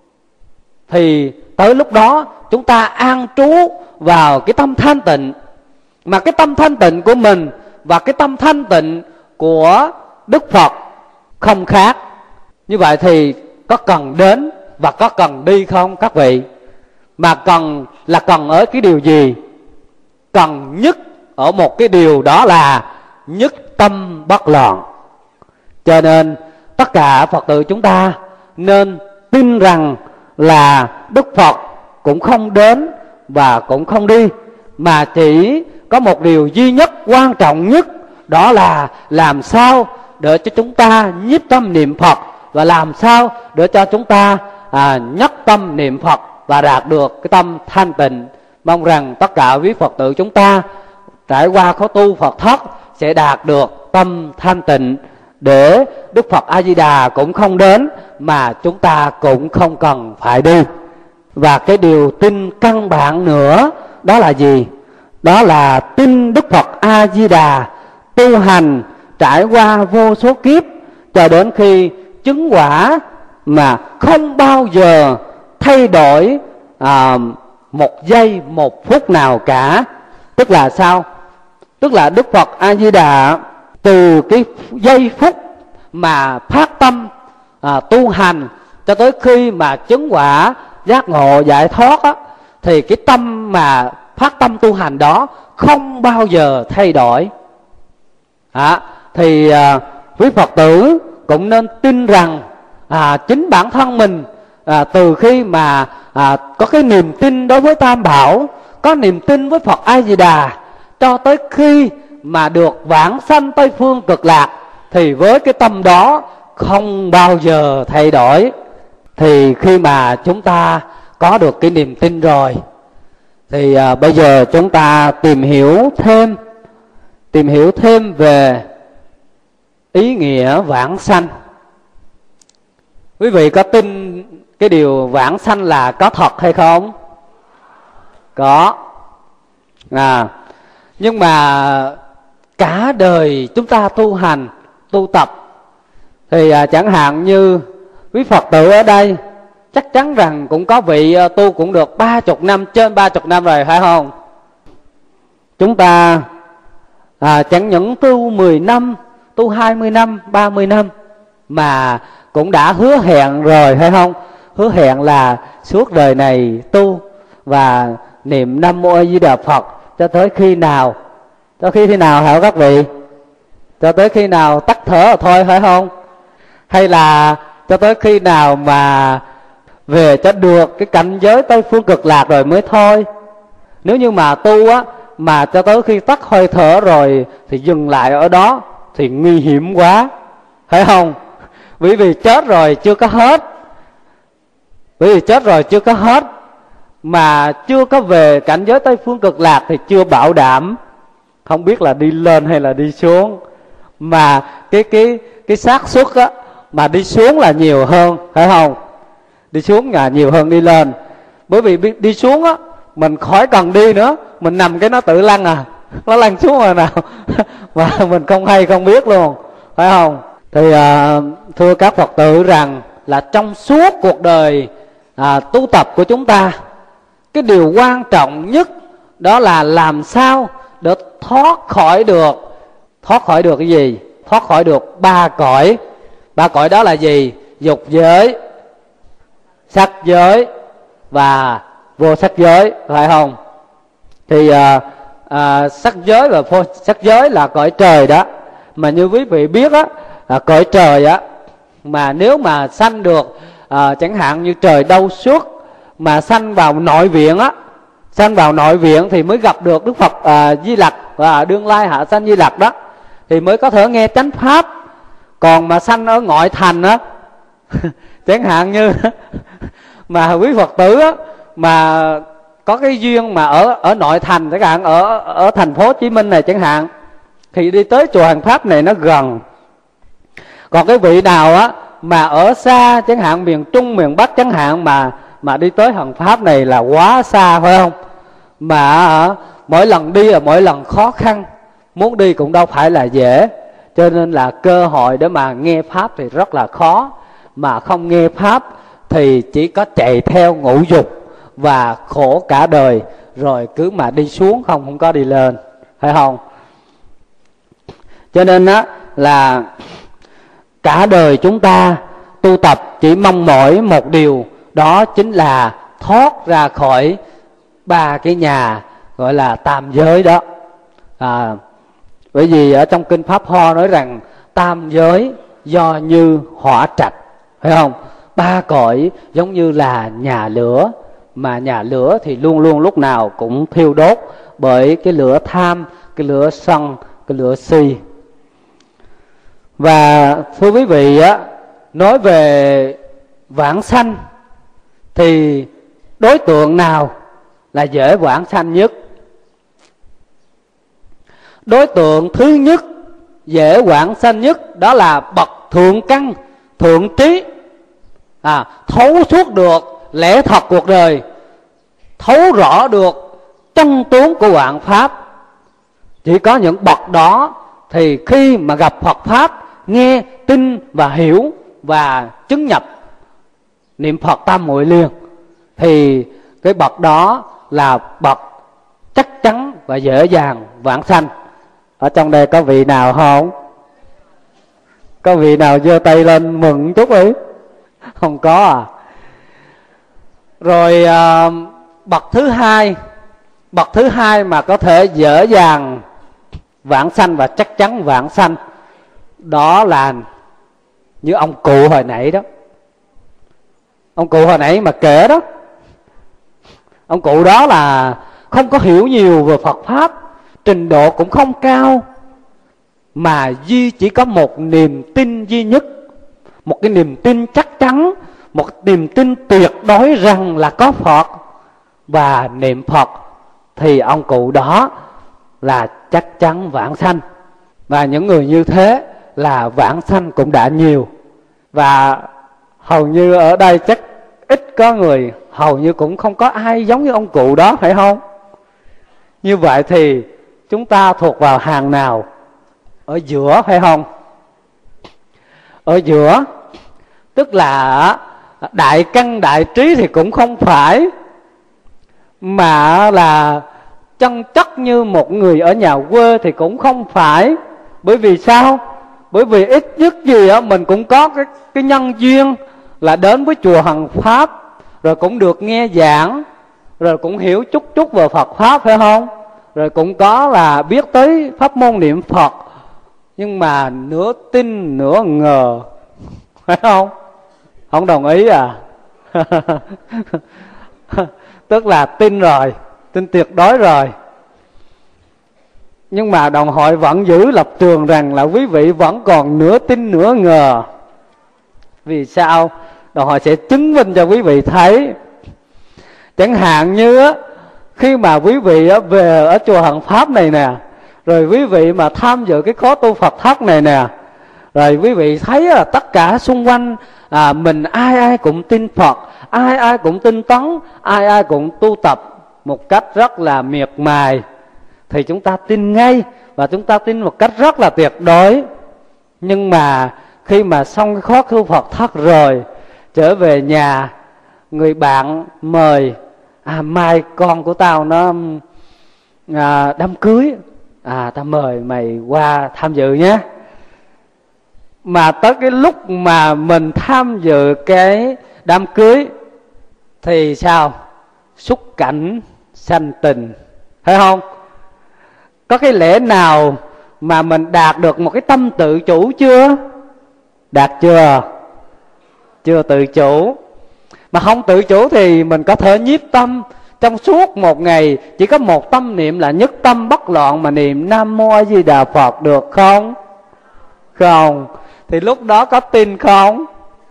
thì tới lúc đó chúng ta an trú vào cái tâm thanh tịnh. Mà cái tâm thanh tịnh của mình và cái tâm thanh tịnh của Đức Phật không khác. Như vậy thì có cần đến và có cần đi không các vị? Mà cần là cần ở cái điều gì? Cần nhất ở một cái điều, đó là nhất tâm bất loạn. Cho nên tất cả Phật tử chúng ta nên tin rằng là Đức Phật cũng không đến và cũng không đi, mà chỉ có một điều duy nhất quan trọng nhất, đó là làm sao để cho chúng ta nhiếp tâm niệm Phật, và làm sao để cho chúng ta à, nhất tâm niệm Phật và đạt được cái tâm thanh tịnh. Mong rằng tất cả quý Phật tử chúng ta trải qua khóa tu Phật thất sẽ đạt được tâm thanh tịnh, để Đức Phật A Di Đà cũng không đến mà chúng ta cũng không cần phải đi. Và cái điều tin căn bản nữa đó là gì? Đó là tin Đức Phật A Di Đà tu hành trải qua vô số kiếp cho đến khi chứng quả mà không bao giờ thay đổi à, một giây một phút nào cả. Tức là sao? Tức là Đức Phật A Di Đà từ cái giây phút mà phát tâm à, tu hành cho tới khi mà chứng quả giác ngộ giải thoát á, thì cái tâm mà phát tâm tu hành đó không bao giờ thay đổi. à, Thì à, quý Phật tử cũng nên tin rằng à, chính bản thân mình à, từ khi mà à, có cái niềm tin đối với Tam Bảo, có niềm tin với Phật A Di Đà, cho tới khi mà được vãng sanh Tây Phương Cực Lạc, thì với cái tâm đó không bao giờ thay đổi. Thì khi mà chúng ta có được cái niềm tin rồi thì à, bây giờ chúng ta tìm hiểu thêm tìm hiểu thêm về ý nghĩa vãng sanh. Quý vị có tin cái điều vãng sanh là có thật hay không? Có. À, nhưng mà cả đời chúng ta tu hành, tu tập thì à, chẳng hạn như quý Phật tử ở đây chắc chắn rằng cũng có vị tu cũng được ba chục năm, trên ba chục năm rồi, phải không? Chúng ta à, chẳng những tu mười năm, tu hai mươi năm, ba mươi năm, mà cũng đã hứa hẹn rồi, phải không? Hứa hẹn là suốt đời này tu và niệm Nam Mô A Di Đà Phật cho tới khi nào? Cho khi khi nào hả các vị? Cho tới khi nào tắt thở rồi thôi, phải không? Hay là cho tới khi nào mà về cho được cái cảnh giới Tây Phương Cực Lạc rồi mới thôi? Nếu như mà tu á, mà cho tới khi tắt hơi thở rồi thì dừng lại ở đó thì nguy hiểm quá, phải không? Bởi vì chết rồi chưa có hết. Bởi vì chết rồi chưa có hết, mà chưa có về cảnh giới Tây Phương Cực Lạc thì chưa bảo đảm, không biết là đi lên hay là đi xuống. Mà cái cái cái xác suất á, mà đi xuống là nhiều hơn, phải không? Đi xuống là nhiều hơn đi lên. Bởi vì đi xuống á, mình khỏi cần đi nữa, mình nằm cái nó tự lăn à, nó lăn xuống rồi nào mà mình không hay không biết luôn, phải không? Thì à, thưa các Phật tử rằng là trong suốt cuộc đời à, tu tập của chúng ta, cái điều quan trọng nhất đó là làm sao để thoát khỏi được thoát khỏi được cái gì? Thoát khỏi được ba cõi. Ba cõi đó là gì? Dục giới, sắc giới và vô sắc giới, phải không? Thì à, à, sắc giới và vô sắc giới là cõi trời đó. Mà như quý vị biết á, à, cõi trời á, mà nếu mà sanh được à, chẳng hạn như trời đau suốt, mà sanh vào nội viện á, sanh vào nội viện thì mới gặp được Đức Phật à, Di Lặc và Đương Lai Hạ Sanh Di Lặc đó, thì mới có thể nghe chánh pháp. Còn mà sanh ở ngoại thành á chẳng hạn như mà quý Phật tử á, mà có cái duyên mà ở ở nội thành, chẳng hạn ở ở thành phố Hồ Chí Minh này chẳng hạn, thì đi tới chùa Hàng Pháp này nó gần. Còn cái vị nào á mà ở xa, chẳng hạn miền Trung, miền Bắc chẳng hạn, mà mà đi tới Hàng Pháp này là quá xa, phải không? Mà à, mỗi lần đi là mỗi lần khó khăn, muốn đi cũng đâu phải là dễ. Cho nên là cơ hội để mà nghe pháp thì rất là khó. Mà không nghe pháp thì chỉ có chạy theo ngũ dục và khổ cả đời, rồi cứ mà đi xuống không không có đi lên, phải không? Cho nên á là cả đời chúng ta tu tập chỉ mong mỏi một điều, đó chính là thoát ra khỏi ba cái nhà gọi là tam giới đó. À, bởi vì ở trong kinh Pháp Hoa nói rằng tam giới do như hỏa trạch, phải không? Ba cõi giống như là nhà lửa, mà nhà lửa thì luôn luôn lúc nào cũng thiêu đốt bởi cái lửa tham, cái lửa sân, cái lửa si. Và thưa quý vị á, nói về vãng sanh thì đối tượng nào là dễ vãng sanh nhất? Đối tượng thứ nhất dễ vãng sanh nhất đó là bậc thượng căn, thượng trí, à, thấu suốt được lẽ thật cuộc đời, thấu rõ được chân tướng của vạn pháp. Chỉ có những bậc đó thì khi mà gặp Phật pháp, nghe, tin và hiểu và chứng nhập niệm Phật tam muội liền, thì cái bậc đó là bậc chắc chắn và dễ dàng vãng sanh. Ở trong đây có vị nào không? Có vị nào giơ tay lên mừng chút đi? Không có à? Rồi à, bậc thứ hai, bậc thứ hai mà có thể dễ dàng vãng sanh và chắc chắn vãng sanh, đó là như ông cụ hồi nãy đó. Ông cụ hồi nãy mà kể đó, ông cụ đó là không có hiểu nhiều về Phật pháp, trình độ cũng không cao, mà duy chỉ có một niềm tin duy nhất, một cái niềm tin chắc chắn, một niềm tin tuyệt đối rằng là có Phật và niệm Phật, thì ông cụ đó là chắc chắn vãng sanh. Và những người như thế là vãng sanh cũng đã nhiều. Và hầu như ở đây chắc ít có người, hầu như cũng không có ai giống như ông cụ đó, phải không? Như vậy thì chúng ta thuộc vào hàng nào? Ở giữa, phải không? Ở giữa, tức là đại căn đại trí thì cũng không phải, mà là chân chất như một người ở nhà quê thì cũng không phải. Bởi vì sao? Bởi vì ít nhất gì á mình cũng có cái, cái nhân duyên là đến với chùa Hằng Pháp, rồi cũng được nghe giảng, rồi cũng hiểu chút chút về Phật Pháp, phải không? Rồi cũng có là biết tới pháp môn niệm Phật, nhưng mà nửa tin nửa ngờ, phải không? Không đồng ý à? Tức là tin rồi, tin tuyệt đối rồi, nhưng mà đồng hội vẫn giữ lập trường rằng là quý vị vẫn còn nửa tin nửa ngờ. Vì sao? Đồng hội sẽ chứng minh cho quý vị thấy. Chẳng hạn như á, khi mà quý vị á, về ở chùa Hằng Pháp này nè, rồi quý vị mà tham dự cái khóa tu Phật thất này nè, rồi quý vị thấy là tất cả xung quanh à, mình ai ai cũng tin Phật, ai ai cũng tinh tấn, ai ai cũng tu tập một cách rất là miệt mài, thì chúng ta tin ngay, và chúng ta tin một cách rất là tuyệt đối. Nhưng mà khi mà xong cái khóa tu Phật thất rồi, trở về nhà, người bạn mời, à mai con của tao nó à, đám cưới, à tao mời mày qua tham dự nhé. Mà tới cái lúc mà mình tham dự cái đám cưới thì sao? Xúc cảnh sanh tình, phải không? Có cái lẽ nào mà mình đạt được một cái tâm tự chủ chưa? Đạt chưa? Chưa tự chủ. Mà không tự chủ thì mình có thể nhiếp tâm trong suốt một ngày, chỉ có một tâm niệm là nhất tâm bất loạn mà niệm Nam Mô A Di Đà Phật được không? Không. Thì lúc đó có tin không?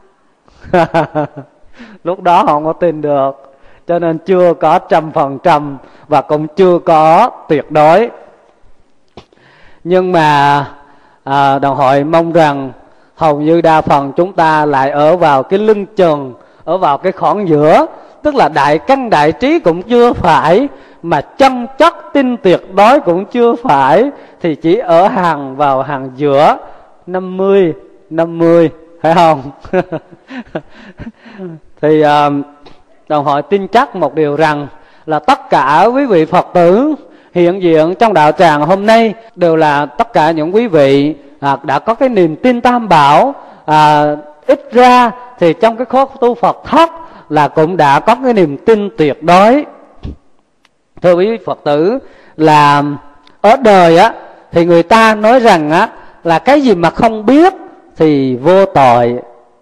Lúc đó không có tin được. Cho nên chưa có trăm phần trăm, và cũng chưa có tuyệt đối. Nhưng mà à, đồng hội mong rằng hầu như đa phần chúng ta lại ở vào cái lưng chừng, ở vào cái khoảng giữa. Tức là đại căn đại trí cũng chưa phải, mà chân chất tin tuyệt đối cũng chưa phải, thì chỉ ở hàng vào hàng giữa năm mươi năm mươi, phải không? Thì uh, đồng hội tin chắc một điều rằng là tất cả quý vị Phật tử hiện diện trong đạo tràng hôm nay đều là tất cả những quý vị à, đã có cái niềm tin Tam Bảo. à, Ít ra thì trong cái khóa tu Phật thất là cũng đã có cái niềm tin tuyệt đối. Thưa quý vị Phật tử, là ở đời á thì người ta nói rằng á là cái gì mà không biết thì vô tội.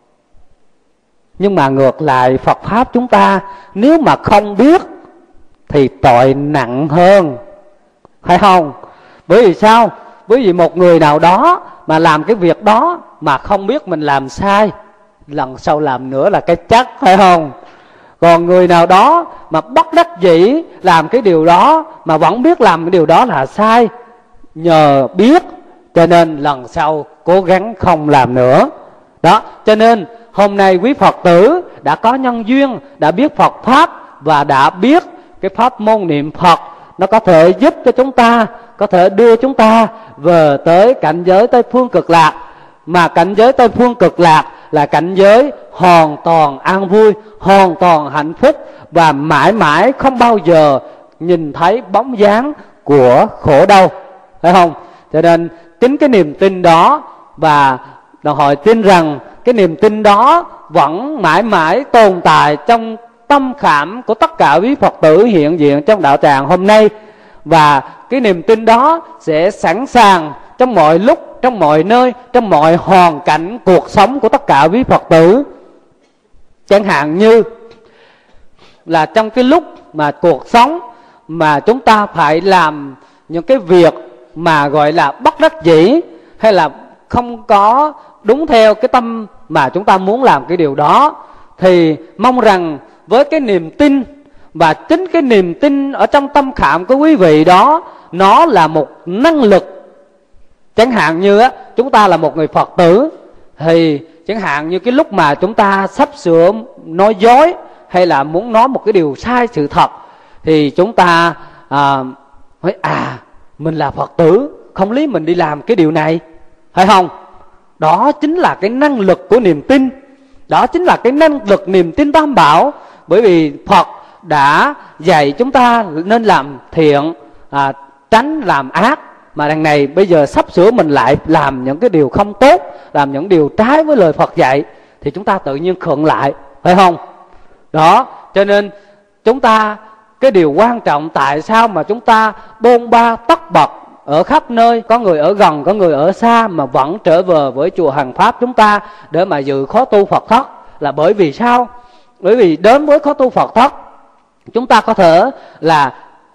Nhưng mà ngược lại Phật Pháp chúng ta, nếu mà không biết thì tội nặng hơn, phải không? Bởi vì sao? Bởi vì một người nào đó mà làm cái việc đó mà không biết mình làm sai, lần sau làm nữa là cái chắc, phải không? Còn người nào đó mà bất đắc dĩ làm cái điều đó mà vẫn biết làm cái điều đó là sai, nhờ biết cho nên lần sau cố gắng không làm nữa. Đó, cho nên hôm nay quý Phật tử đã có nhân duyên, đã biết Phật Pháp và đã biết cái pháp môn niệm Phật, nó có thể giúp cho chúng ta, có thể đưa chúng ta về tới cảnh giới Tây Phương Cực Lạc. Mà cảnh giới Tây Phương Cực Lạc là cảnh giới hoàn toàn an vui, hoàn toàn hạnh phúc, và mãi mãi không bao giờ nhìn thấy bóng dáng của khổ đau, phải không? Cho nên chính cái niềm tin đó, và đạo hội tin rằng cái niềm tin đó vẫn mãi mãi tồn tại trong tâm khảm của tất cả quý Phật tử hiện diện trong đạo tràng hôm nay. Và cái niềm tin đó sẽ sẵn sàng trong mọi lúc, trong mọi nơi, trong mọi hoàn cảnh cuộc sống của tất cả quý Phật tử. Chẳng hạn như là trong cái lúc mà cuộc sống mà chúng ta phải làm những cái việc mà gọi là bất đắc dĩ, hay là không có đúng theo cái tâm mà chúng ta muốn làm cái điều đó, thì mong rằng với cái niềm tin, và chính cái niềm tin ở trong tâm khảm của quý vị đó, nó là một năng lực. Chẳng hạn như á, chúng ta là một người Phật tử, thì chẳng hạn như cái lúc mà chúng ta sắp sửa nói dối, hay là muốn nói một cái điều sai sự thật, thì chúng ta à, nói à mình là Phật tử, không lý mình đi làm cái điều này, phải không? Đó chính là cái năng lực của niềm tin. Đó chính là cái năng lực niềm tin Tam Bảo. Bởi vì Phật đã dạy chúng ta nên làm thiện, à, tránh làm ác, mà đằng này bây giờ sắp sửa mình lại làm những cái điều không tốt, làm những điều trái với lời Phật dạy, thì chúng ta tự nhiên khựng lại, phải không? Đó, cho nên chúng ta, cái điều quan trọng tại sao mà chúng ta bôn ba tất bật ở khắp nơi, có người ở gần, có người ở xa, mà vẫn trở về với chùa Hằng Pháp chúng ta để mà dự khóa tu Phật thất, là bởi vì sao? Bởi vì đến với khóa tu Phật thất, chúng ta có thể là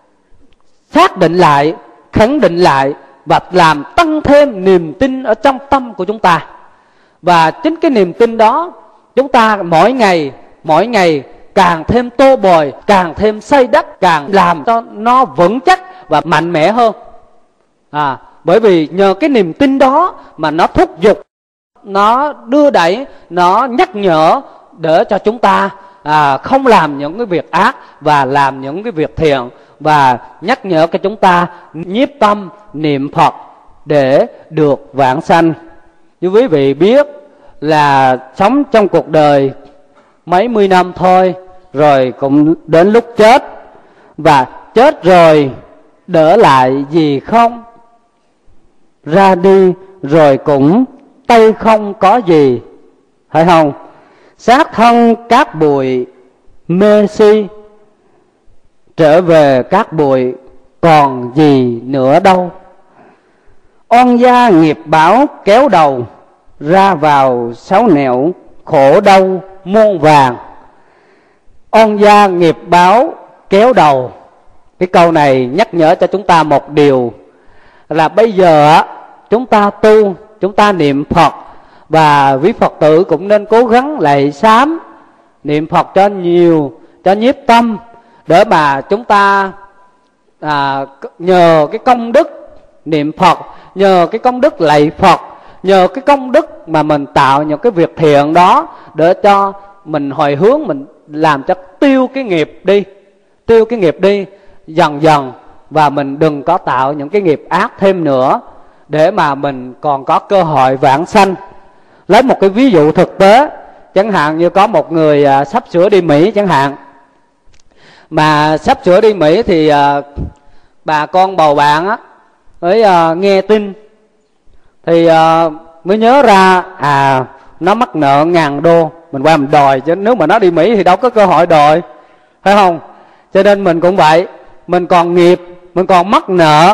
xác định lại, khẳng định lại và làm tăng thêm niềm tin ở trong tâm của chúng ta. Và chính cái niềm tin đó, chúng ta mỗi ngày, mỗi ngày càng thêm tô bồi, càng thêm xây đắp, càng làm cho nó vững chắc và mạnh mẽ hơn. À, bởi vì nhờ cái niềm tin đó mà nó thúc giục, nó đưa đẩy, nó nhắc nhở để cho chúng ta à, không làm những cái việc ác và làm những cái việc thiện, và nhắc nhở cho chúng ta nhiếp tâm niệm Phật để được vãng sanh. Như quý vị biết là sống trong cuộc đời mấy mươi năm thôi, rồi cũng đến lúc chết, và chết rồi đỡ lại gì không? Ra đi rồi cũng tay không có gì, phải không? Xác thân cát bụi mê si, trở về cát bụi còn gì nữa đâu. Oan gia nghiệp báo kéo đầu, ra vào sáu nẻo khổ đau muôn vàng. Oan gia nghiệp báo kéo đầu, cái câu này nhắc nhở cho chúng ta một điều là bây giờ chúng ta tu, chúng ta niệm Phật, và quý Phật tử cũng nên cố gắng lạy sám niệm Phật cho nhiều, cho nhiếp tâm, để mà chúng ta à, nhờ cái công đức niệm Phật, nhờ cái công đức lạy Phật, nhờ cái công đức mà mình tạo những cái việc thiện đó, để cho mình hồi hướng, mình làm cho tiêu cái nghiệp đi, tiêu cái nghiệp đi dần dần, và mình đừng có tạo những cái nghiệp ác thêm nữa, để mà mình còn có cơ hội vãng sanh. Lấy một cái ví dụ thực tế, chẳng hạn như có một người à, sắp sửa đi Mỹ chẳng hạn, mà sắp sửa đi Mỹ thì à, bà con bầu bạn á mới à, nghe tin thì à, mới nhớ ra à nó mắc nợ ngàn đô, mình qua mình đòi, chứ nếu mà nó đi Mỹ thì đâu có cơ hội đòi, phải không? Cho nên mình cũng vậy, mình còn nghiệp, mình còn mắc nợ,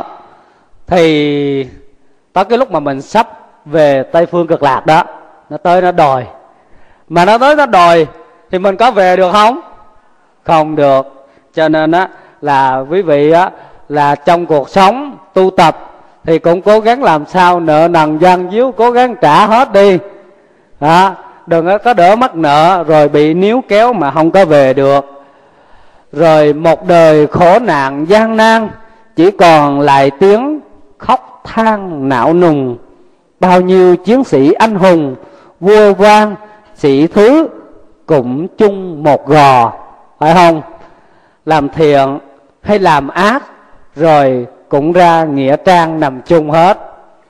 thì tới cái lúc mà mình sắp về Tây Phương Cực Lạc đó, nó tới nó đòi, mà nó tới nó đòi thì mình có về được không? Không được. Cho nên á là quý vị á là trong cuộc sống tu tập thì cũng cố gắng làm sao nợ nần gian díu cố gắng trả hết đi, đó, đừng có đỡ mắc nợ rồi bị níu kéo mà không có về được. Rồi một đời khổ nạn gian nan, chỉ còn lại tiếng khóc than não nùng. Bao nhiêu chiến sĩ anh hùng, vua quan sĩ thứ cũng chung một gò, phải không? Làm thiện hay làm ác rồi cũng ra nghĩa trang nằm chung hết.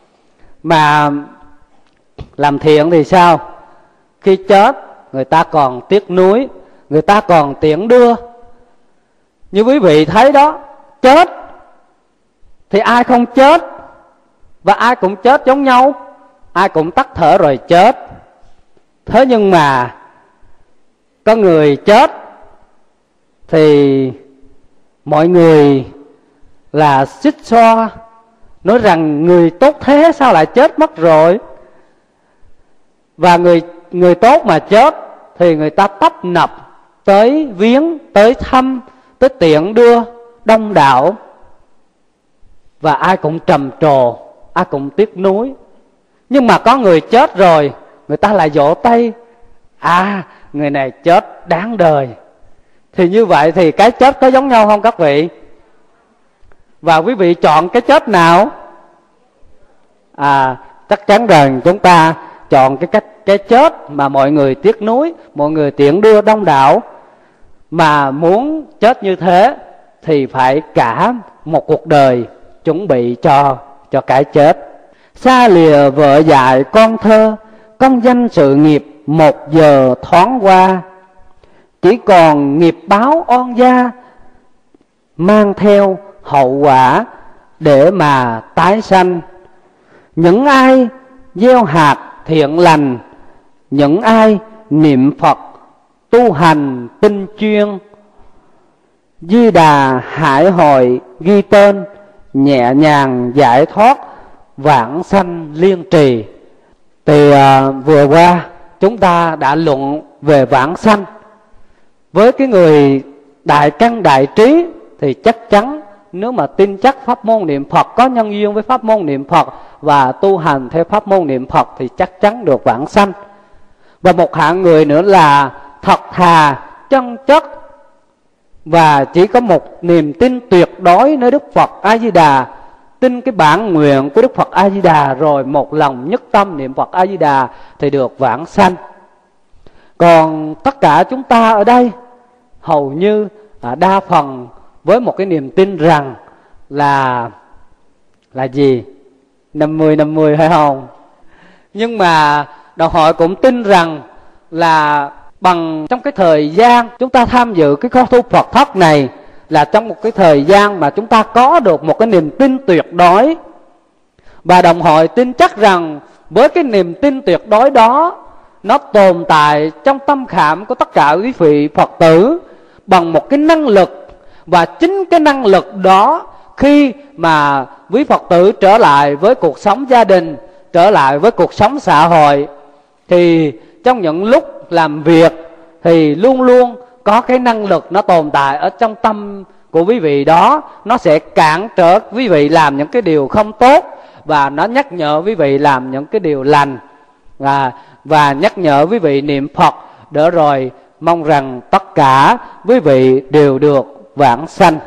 Mà làm thiện thì sao? Khi chết người ta còn tiếc nuối, người ta còn tiễn đưa. Như quý vị thấy đó, chết thì ai không chết, và ai cũng chết giống nhau, ai cũng tắt thở rồi chết. Thế nhưng mà có người chết thì mọi người là xích xoa, nói rằng người tốt thế sao lại chết mất rồi. Và người người tốt mà chết thì người ta tấp nập tới viếng, tới thăm, tới tiễn đưa đông đảo, và ai cũng trầm trồ, ai cũng tiếc nuối. Nhưng mà có người chết rồi, người ta lại vỗ tay, à người này chết đáng đời. Thì như vậy thì cái chết có giống nhau không các vị? Và quý vị chọn cái chết nào? À chắc chắn rằng chúng ta chọn cái cách cái chết mà mọi người tiếc nuối, mọi người tiễn đưa đông đảo. Mà muốn chết như thế thì phải cả một cuộc đời chuẩn bị cho cho cái chết. Xa lìa vợ dại con thơ, công danh sự nghiệp một giờ thoáng qua. Chỉ còn nghiệp báo oan gia, mang theo hậu quả để mà tái sanh. Những ai gieo hạt thiện lành, những ai niệm Phật tu hành tinh chuyên, Di Đà hải hội ghi tên, nhẹ nhàng giải thoát vãng sanh liên trì. Thì à, vừa qua chúng ta đã luận về vãng sanh. Với cái người đại căn đại trí thì chắc chắn nếu mà tin chắc pháp môn niệm Phật, có nhân duyên với pháp môn niệm Phật và tu hành theo pháp môn niệm Phật thì chắc chắn được vãng sanh. Và một hạng người nữa là thật thà chân chất và chỉ có một niềm tin tuyệt đối nơi Đức Phật A Di Đà, tin cái bản nguyện của Đức Phật A Di Đà, rồi một lòng nhất tâm niệm Phật A Di Đà thì được vãng sanh. Còn tất cả chúng ta ở đây hầu như à, đa phần với một cái niềm tin rằng là là gì? năm mươi năm mươi phải không? Nhưng mà đạo hội cũng tin rằng là bằng trong cái thời gian chúng ta tham dự cái khóa tu Phật thất này, là trong một cái thời gian mà chúng ta có được một cái niềm tin tuyệt đối. Và đồng hội tin chắc rằng với cái niềm tin tuyệt đối đó, nó tồn tại trong tâm khảm của tất cả quý vị Phật tử bằng một cái năng lực. Và chính cái năng lực đó, khi mà quý Phật tử trở lại với cuộc sống gia đình, trở lại với cuộc sống xã hội, thì trong những lúc làm việc thì luôn luôn có cái năng lực nó tồn tại ở trong tâm của quý vị đó. Nó sẽ cản trở quý vị làm những cái điều không tốt, và nó nhắc nhở quý vị làm những cái điều lành, và, và nhắc nhở quý vị niệm Phật, để rồi mong rằng tất cả quý vị đều được vãng sanh.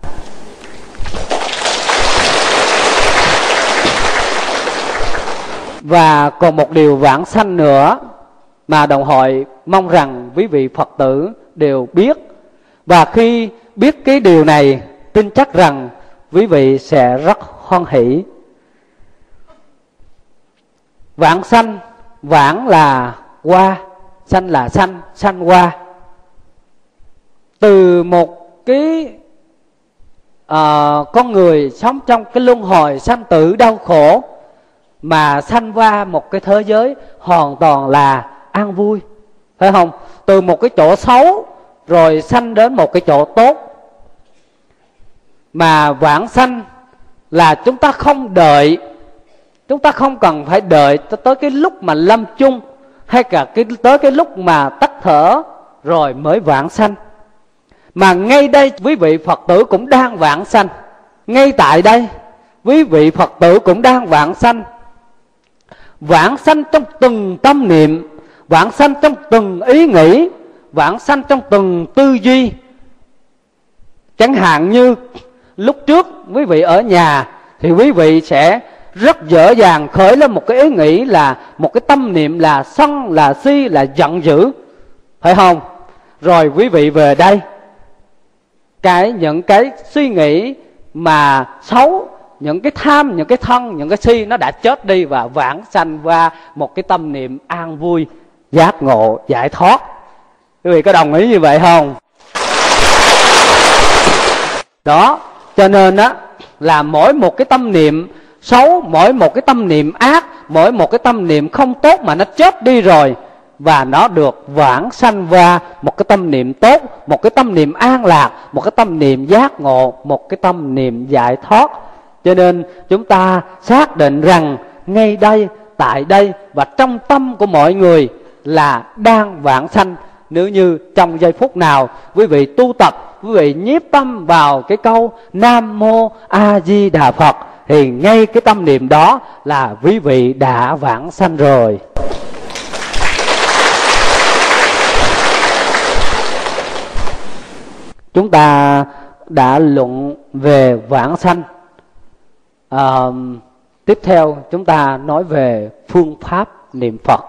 Và còn một điều vãng sanh nữa mà đồng hội mong rằng quý vị Phật tử đều biết. Và khi biết cái điều này, tin chắc rằng quý vị sẽ rất hoan hỷ. Vãng sanh, vãng là qua, sanh là sanh, sanh qua. Từ một cái uh, con người sống trong cái luân hồi sanh tử đau khổ, mà sanh qua một cái thế giới hoàn toàn là an vui, phải không? Từ một cái chỗ xấu rồi sanh đến một cái chỗ tốt. Mà vãng sanh là chúng ta không đợi, chúng ta không cần phải đợi tới cái lúc mà lâm chung, hay cả cái tới cái lúc mà tắt thở rồi mới vãng sanh. Mà ngay đây quý vị Phật tử cũng đang vãng sanh. Ngay tại đây quý vị Phật tử cũng đang vãng sanh. Vãng sanh trong từng tâm niệm, vãng sanh trong từng ý nghĩ, vãng sanh trong từng tư duy. Chẳng hạn như lúc trước quý vị ở nhà thì quý vị sẽ rất dễ dàng khởi lên một cái ý nghĩ, là một cái tâm niệm là sân, là si, là giận dữ, phải không? Rồi quý vị về đây, cái những cái suy nghĩ mà xấu, những cái tham, những cái thân, những cái si nó đã chết đi, và vãng sanh qua một cái tâm niệm an vui, giác ngộ, giải thoát. Quý vị có đồng ý như vậy không? Đó, cho nên á là mỗi một cái tâm niệm xấu, mỗi một cái tâm niệm ác, mỗi một cái tâm niệm không tốt mà nó chết đi rồi, và nó được vãng sanh qua một cái tâm niệm tốt, một cái tâm niệm an lạc, một cái tâm niệm giác ngộ, một cái tâm niệm giải thoát. Cho nên chúng ta xác định rằng ngay đây, tại đây và trong tâm của mọi người là đang vãng sanh. Nếu như trong giây phút nào quý vị tu tập, quý vị nhiếp tâm vào cái câu Nam Mô A Di Đà Phật, thì ngay cái tâm niệm đó là quý vị đã vãng sanh rồi. Chúng ta đã luận về vãng sanh. À, tiếp theo chúng ta nói về phương pháp niệm Phật.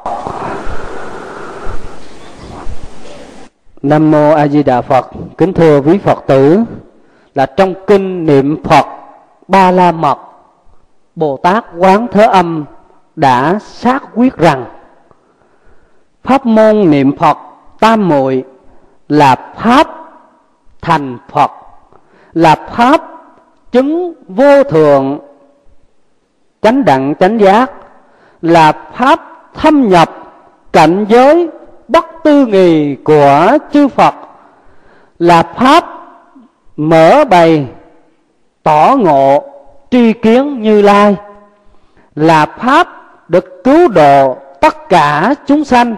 Nam Mô A Di Đà Phật. Kính thưa quý Phật tử, là trong kinh niệm Phật Ba La Mật, Bồ Tát Quán Thế Âm đã xác quyết rằng pháp môn niệm Phật tam muội là pháp thành Phật, là pháp chứng vô thượng chánh đẳng chánh giác, là pháp thâm nhập cảnh giới bất tư nghì của chư Phật, là pháp mở bày tỏ ngộ tri kiến Như Lai, là pháp được cứu độ tất cả chúng sanh,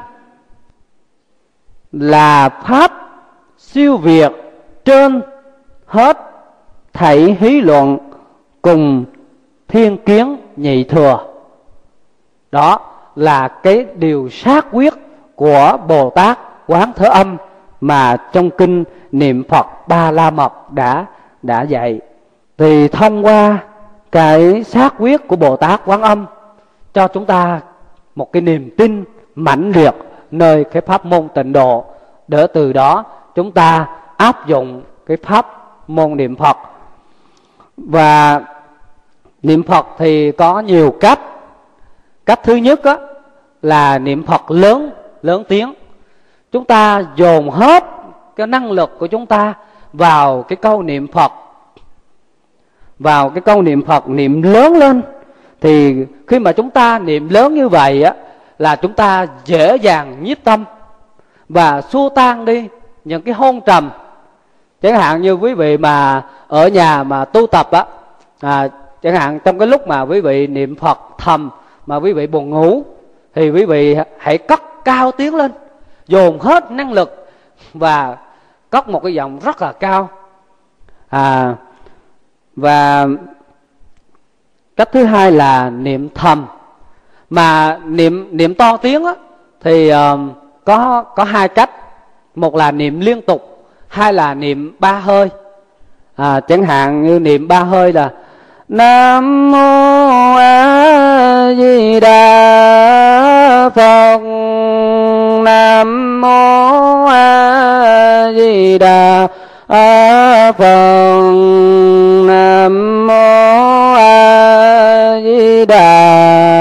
là pháp siêu việt trên hết thảy hí luận cùng thiên kiến nhị thừa. Đó là cái điều xác quyết của Bồ Tát Quán Thế Âm mà trong kinh niệm Phật Ba La Mật đã đã dạy. Thì thông qua cái xác quyết của Bồ Tát Quán Âm cho chúng ta một cái niềm tin mãnh liệt nơi cái pháp môn tịnh độ, để từ đó chúng ta áp dụng cái pháp môn niệm Phật. Và niệm Phật thì có nhiều cách. Cách thứ nhất á, là niệm Phật lớn lớn tiếng. Chúng ta dồn hết cái năng lực của chúng ta vào cái câu niệm Phật, vào cái câu niệm Phật niệm lớn lên. Thì khi mà chúng ta niệm lớn như vậy á, là chúng ta dễ dàng nhiếp tâm và xua tan đi những cái hôn trầm. Chẳng hạn như quý vị mà ở nhà mà tu tập á, à, chẳng hạn trong cái lúc mà quý vị niệm Phật thầm mà quý vị buồn ngủ, thì quý vị hãy cất cao tiếng lên, dồn hết năng lực và cất một cái giọng rất là cao. À, và cách thứ hai là niệm thầm. Mà niệm niệm to tiếng á, thì uh, có có hai cách. Một là niệm liên tục, hai là niệm ba hơi. À, chẳng hạn như niệm ba hơi là Nam Mô A Di Đà Phật, Nam Mô A Di Đà Phật, Nam Mô A Di Đà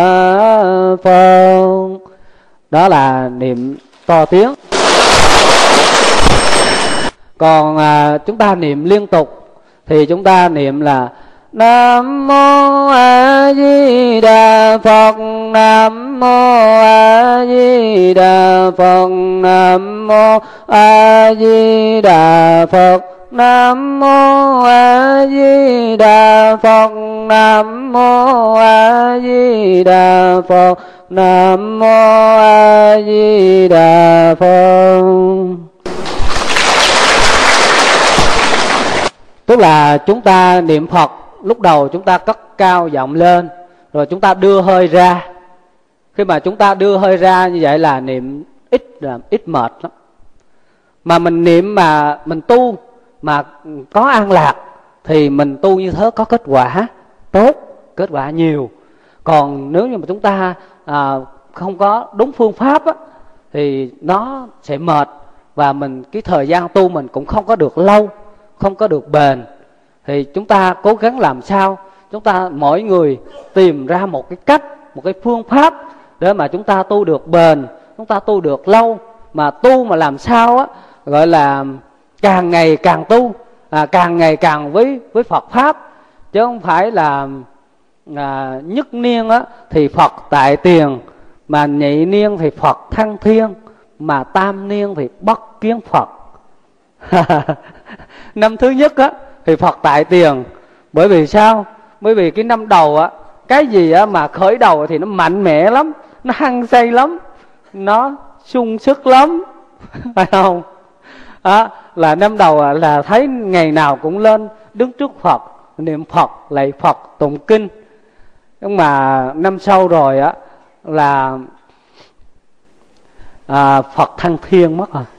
Phật. Đó là niệm to tiếng. Còn à, chúng ta niệm liên tục thì chúng ta niệm là Nam Mô A Di Đà Phật, Nam Mô A Di Đà Phật, Nam Mô A Di Đà Phật, Nam Mô A Di Đà Phật, Nam Mô A Di Đà Phật, Nam Mô A Di Đà Phật. Tức là chúng ta niệm Phật, lúc đầu chúng ta cất cao giọng lên, rồi chúng ta đưa hơi ra. Khi mà chúng ta đưa hơi ra như vậy là niệm ít, là ít mệt lắm. Mà mình niệm mà mình tu mà có an lạc thì mình tu như thế có kết quả tốt, kết quả nhiều. Còn nếu như mà chúng ta à, không có đúng phương pháp á, thì nó sẽ mệt, và mình cái thời gian tu mình cũng không có được lâu, không có được bền. Thì chúng ta cố gắng làm sao chúng ta mỗi người tìm ra một cái cách, một cái phương pháp để mà chúng ta tu được bền, chúng ta tu được lâu. Mà tu mà làm sao á, gọi là càng ngày càng tu, à, càng ngày càng với với Phật pháp, chứ không phải là à, nhất niên á thì Phật tại tiền, mà nhị niên thì Phật thăng thiên, mà tam niên thì bất kiến Phật. Năm thứ nhất á thì Phật tại tiền. Bởi vì sao? Bởi vì cái năm đầu á, cái gì á mà khởi đầu thì nó mạnh mẽ lắm, nó hăng say lắm, nó sung sức lắm, phải không? Đó, là năm đầu à, là thấy ngày nào cũng lên đứng trước Phật, niệm Phật, lạy Phật, tụng kinh. Nhưng mà năm sau rồi á là à, Phật thăng thiên mất rồi.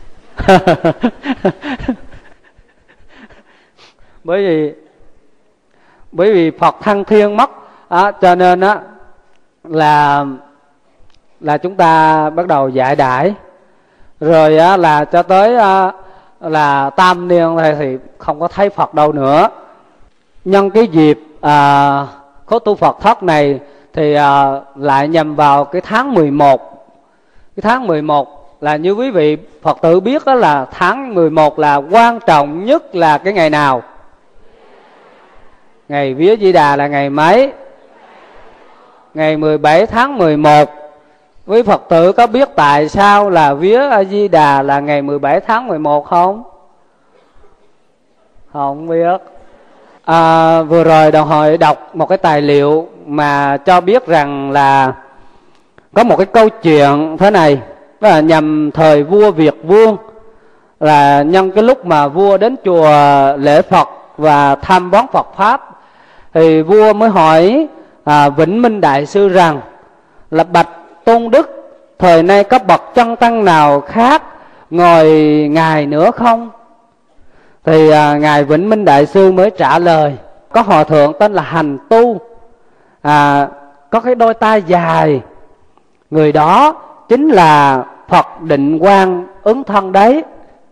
Bởi vì bởi vì Phật thăng thiên mất á, cho nên á là là chúng ta bắt đầu giải đãi. Rồi á là cho tới á, là tam niên này thì không có thấy Phật đâu nữa. Nhân cái dịp à, khóa tu Phật thất này thì à, lại nhằm vào cái tháng mười một. Cái tháng mười một là như quý vị Phật tử biết đó, là tháng mười một là quan trọng nhất là cái ngày nào? Ngày vía Di Đà là ngày mấy? Ngày mười bảy tháng mười một. Quý Phật tử có biết tại sao là vía A Di Đà là ngày mười bảy tháng mười một không? Không biết. À, vừa rồi đồng hội đọc một cái tài liệu mà cho biết rằng là có một cái câu chuyện thế này, đó là nhằm thời vua Việt Vương, là nhân cái lúc mà vua đến chùa lễ Phật và tham vấn Phật Pháp, thì vua mới hỏi à, Vĩnh Minh Đại Sư rằng là bạch Tôn Đức, thời nay có bậc chân tăng nào khác ngoài ngài nữa không? Thì à, ngài Vĩnh Minh Đại Sư mới trả lời, có hòa thượng tên là Hành Tu, à, có cái đôi tai dài, người đó chính là Phật Định Quang Ứng Thân đấy.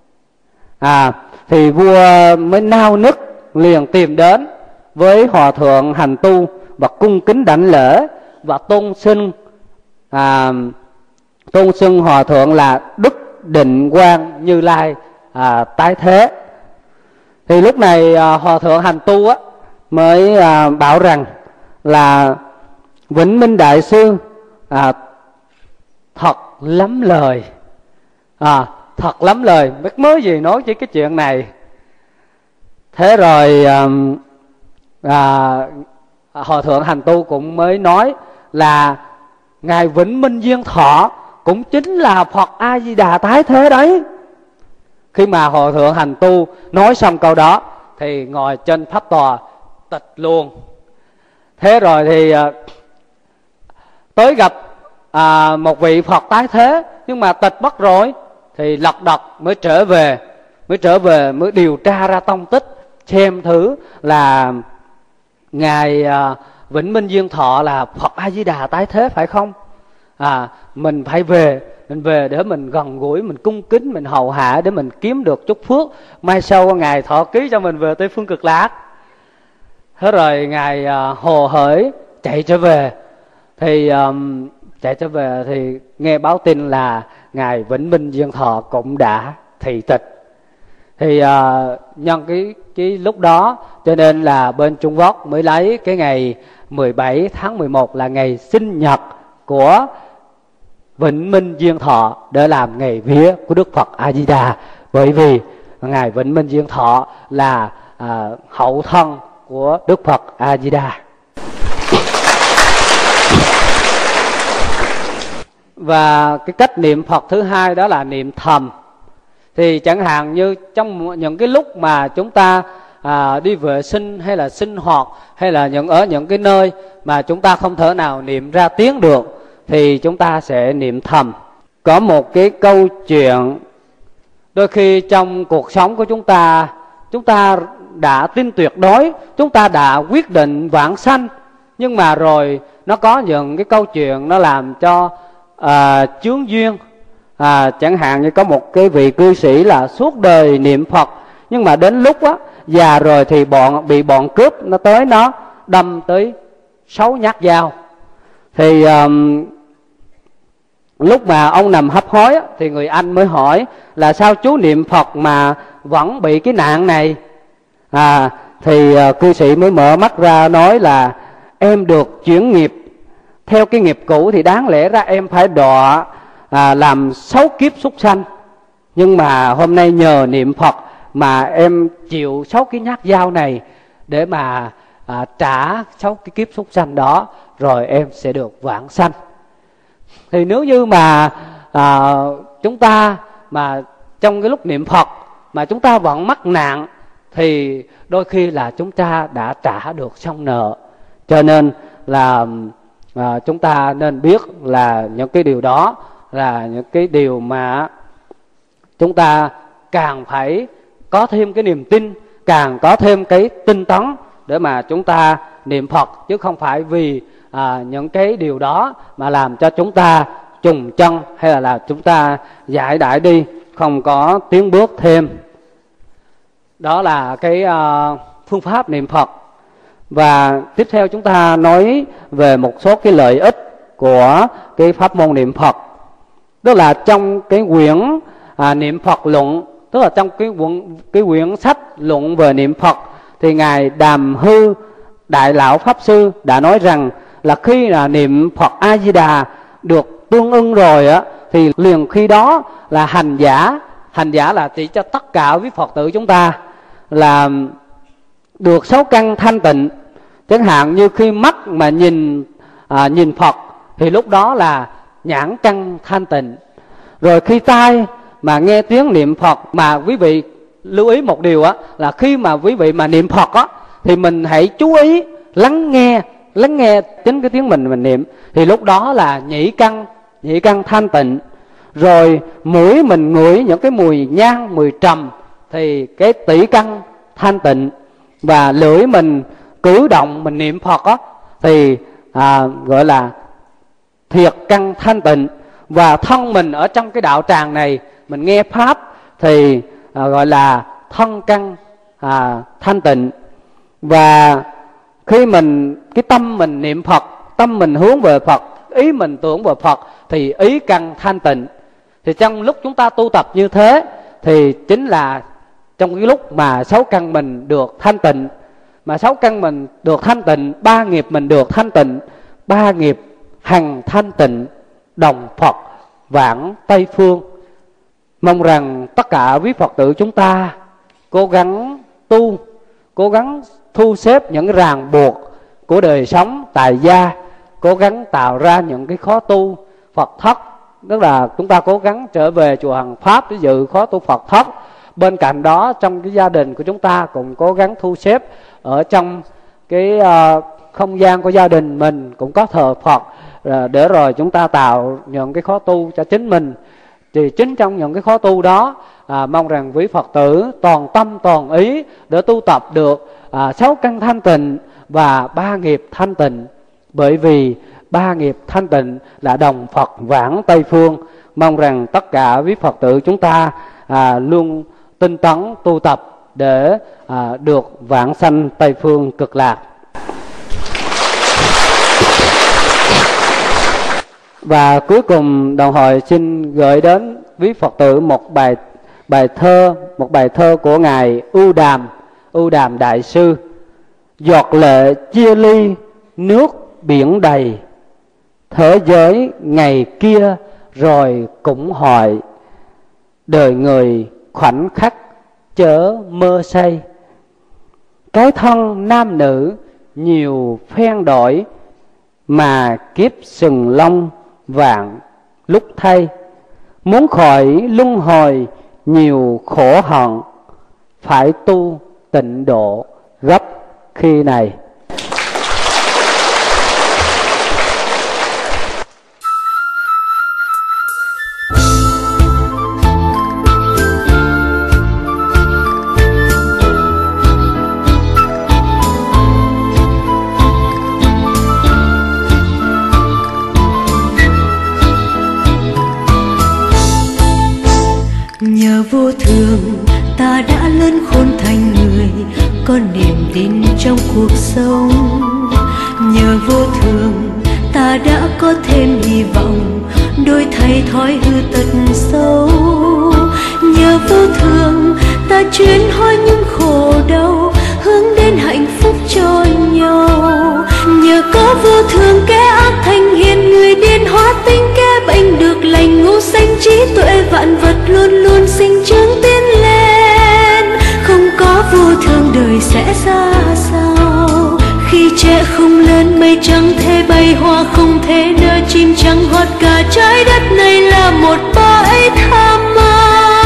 À, thì vua mới nao nức liền tìm đến với hòa thượng Hành Tu và cung kính đảnh lễ và tôn xưng à, tôn xưng hòa thượng là Đức Định Quang Như Lai à, tái thế. Thì lúc này à, hòa thượng Hành Tu á, mới à, bảo rằng là Vĩnh Minh Đại Sư à, thật lắm lời, à, thật lắm lời, biết mới gì nói chỉ cái chuyện này. Thế rồi à, à, hòa thượng Hành Tu cũng mới nói là ngài Vĩnh Minh Duyên Thọ cũng chính là Phật A Di Đà tái thế đấy. Khi mà hòa thượng Hành Tu nói xong câu đó thì ngồi trên pháp tòa tịch luôn. Thế rồi thì à, tới gặp à, một vị Phật tái thế, nhưng mà tịch mất rồi, thì lật đật mới trở về, mới trở về mới điều tra ra tông tích, xem thử là ngài à, Vĩnh Minh Duyên Thọ là Phật A Di Đà tái thế phải không? À, mình phải về, mình về để mình gần gũi, mình cung kính, mình hầu hạ để mình kiếm được chút phước, mai sau ngài thọ ký cho mình về Tây Phương Cực Lạc. Thế rồi ngài à, hồ hởi chạy trở về, thì um, chạy trở về thì nghe báo tin là ngài Vĩnh Minh Duyên Thọ cũng đã thị tịch. Thì uh, nhân cái cái lúc đó cho nên là bên Trung Quốc mới lấy cái ngày mười bảy tháng mười một là ngày sinh nhật của Vĩnh Minh Duyên Thọ để làm ngày vía của Đức Phật A Di Đà, bởi vì ngài Vĩnh Minh Duyên Thọ là uh, hậu thân của Đức Phật A Di Đà. Và cái cách niệm Phật thứ hai đó là niệm thầm. Thì chẳng hạn như trong những cái lúc mà chúng ta à, đi vệ sinh hay là sinh hoạt, hay là những ở những cái nơi mà chúng ta không thể nào niệm ra tiếng được, thì chúng ta sẽ niệm thầm. Có một cái câu chuyện, đôi khi trong cuộc sống của chúng ta, chúng ta đã tin tuyệt đối, chúng ta đã quyết định vãng sanh, nhưng mà rồi nó có những cái câu chuyện nó làm cho à, chướng duyên. À, chẳng hạn như có một cái vị cư sĩ là suốt đời niệm Phật, nhưng mà đến lúc á già rồi thì bọn bị bọn cướp nó tới, nó đâm tới sáu nhát dao. Thì um, lúc mà ông nằm hấp hối á, thì người anh mới hỏi là sao chú niệm Phật mà vẫn bị cái nạn này. À, thì uh, cư sĩ mới mở mắt ra nói là em được chuyển nghiệp, theo cái nghiệp cũ thì đáng lẽ ra em phải đọa à, làm sáu kiếp súc sanh, nhưng mà hôm nay nhờ niệm Phật mà em chịu sáu cái nhát dao này để mà à, trả sáu cái kiếp súc sanh đó, rồi em sẽ được vãng sanh. Thì nếu như mà à, chúng ta mà trong cái lúc niệm Phật mà chúng ta vẫn mắc nạn, thì đôi khi là chúng ta đã trả được xong nợ. Cho nên là à, chúng ta nên biết là những cái điều đó là những cái điều mà chúng ta càng phải có thêm cái niềm tin, càng có thêm cái tinh tấn để mà chúng ta niệm Phật, chứ không phải vì à, những cái điều đó mà làm cho chúng ta trùng chân, hay là, là chúng ta giải đãi đi, không có tiến bước thêm. Đó là cái à, phương pháp niệm Phật. Và tiếp theo chúng ta nói về một số cái lợi ích của cái pháp môn niệm Phật. Đó là trong cái quyển à, niệm Phật luận, tức là trong cái quyển, cái quyển sách luận về niệm Phật, thì ngài Đàm Hư Đại lão Pháp Sư đã nói rằng là khi là niệm Phật A Di Đà được tương ưng rồi á, thì liền khi đó là hành giả, hành giả là chỉ cho tất cả quý Phật tử chúng ta là được sáu căn thanh tịnh. Chẳng hạn như khi mắt mà nhìn à, nhìn Phật thì lúc đó là nhãn căn thanh tịnh. Rồi khi tai mà nghe tiếng niệm Phật, mà quý vị lưu ý một điều á, là khi mà quý vị mà niệm Phật á thì mình hãy chú ý lắng nghe, lắng nghe chính cái tiếng mình mình niệm, thì lúc đó là nhĩ căn, nhĩ căn thanh tịnh. Rồi mũi mình ngửi những cái mùi nhang, mùi trầm thì cái tỷ căn thanh tịnh. Và lưỡi mình cử động, mình niệm Phật á thì à, gọi là thiệt căn thanh tịnh. Và thân mình ở trong cái đạo tràng này mình nghe pháp thì à, gọi là thân căn à, thanh tịnh. Và khi mình cái tâm mình niệm Phật, tâm mình hướng về Phật, ý mình tưởng về Phật thì ý căn thanh tịnh. Thì trong lúc chúng ta tu tập như thế thì chính là trong cái lúc mà sáu căn mình được thanh tịnh. Mà sáu căn mình được thanh tịnh, ba nghiệp mình được thanh tịnh, ba nghiệp hằng thanh tịnh, đồng Phật vãng Tây Phương. Mong rằng tất cả quý Phật tử chúng ta cố gắng tu, cố gắng thu xếp những ràng buộc của đời sống tại gia, cố gắng tạo ra những cái khó tu Phật thất. Tức là chúng ta cố gắng trở về chùa Hằng Pháp để dự khó tu Phật thất. Bên cạnh đó trong cái gia đình của chúng ta cũng cố gắng thu xếp ở trong cái uh, không gian của gia đình mình cũng có thờ Phật, uh, để rồi chúng ta tạo những cái khó tu cho chính mình. Thì chính trong những cái khó tu đó à, mong rằng quý Phật tử toàn tâm toàn ý để tu tập được à, sáu căn thanh tịnh và ba nghiệp thanh tịnh. Bởi vì ba nghiệp thanh tịnh là đồng Phật vãng Tây Phương. Mong rằng tất cả quý Phật tử chúng ta à, luôn tinh tấn tu tập để à, được vãng sanh Tây Phương cực lạc. Và cuối cùng đồng hội xin gửi đến quý Phật tử một bài bài thơ, một bài thơ của ngài Ưu Đàm, Ưu Đàm đại sư. Giọt lệ chia ly nước biển đầy, thế giới ngày kia rồi cũng hỏi. Đời người khoảnh khắc chớ mơ say, cái thân nam nữ nhiều phen đổi, mà kiếp sừng lông vạn lúc thay. Muốn khỏi luân hồi nhiều khổ hận, phải tu tịnh độ gấp khi này. Nhờ vô thường ta đã lớn khôn thành người, có niềm tin trong cuộc sống. Nhờ vô thường ta đã có thêm hy vọng, đổi thay thói hư tật xấu. Nhờ vô thường ta chuyển hóa những khổ đau, hướng đến hạnh phúc cho nhau. Nhờ có vô thường kẻ ác thành hiền, người điên hóa tính kẻ bệnh được lành. Ngũ sanh trí tuệ vạn vật luôn luôn sinh trưởng tiến lên. Không có vô thường đời sẽ ra sao? Khi trẻ không lớn mây trắng thế bay, hoa không thể nở chim trắng hót. Cả trái đất này là một bãi tha ma.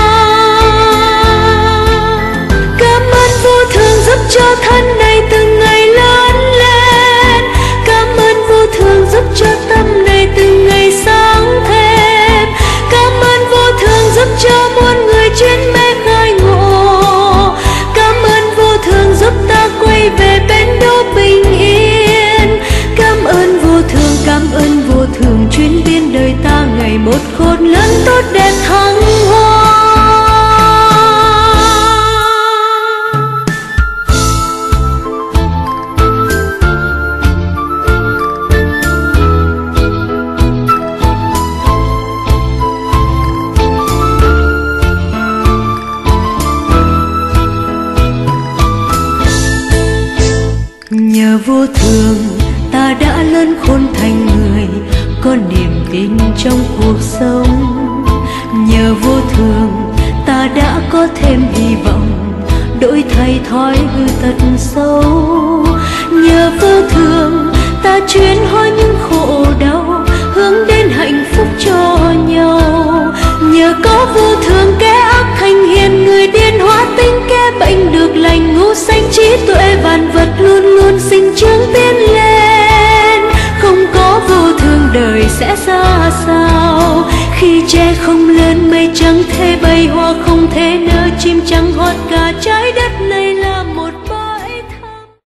Cảm ơn vô thường giúp cho thân này từng ngày lớn lên. Cảm ơn vô thường giúp cho tâm này từng ngày sáng thêm. Cảm ơn vô thường giúp cho muôn người chuyên mê khai ngộ. Cảm ơn vô thường giúp ta quay về bên đô bình yên. Cảm ơn vô thường, cảm ơn vô thường chuyên biến đời ta ngày một khôn lớn tốt đẹp thăng hoa. vô thường ta đã lớn khôn thành người, có niềm tin trong cuộc sống. Nhờ vô thường ta đã có thêm hy vọng, đổi thay thói hư tật xấu. Nhờ vô thường ta chuyển hóa những khổ đau, hướng đến hạnh phúc cho nhau. Nhờ có vô thường kẻ ác thành hiền, người điên hóa tính kẻ bệnh được lành. Ngu sanh trí tuệ vạn vật luôn luôn sinh trưởng tiến lên. Không có vô thường đời sẽ ra sao, khi tre không lên mây trắng thế bay hoa không thể nở, chim trắng hót cả trái đất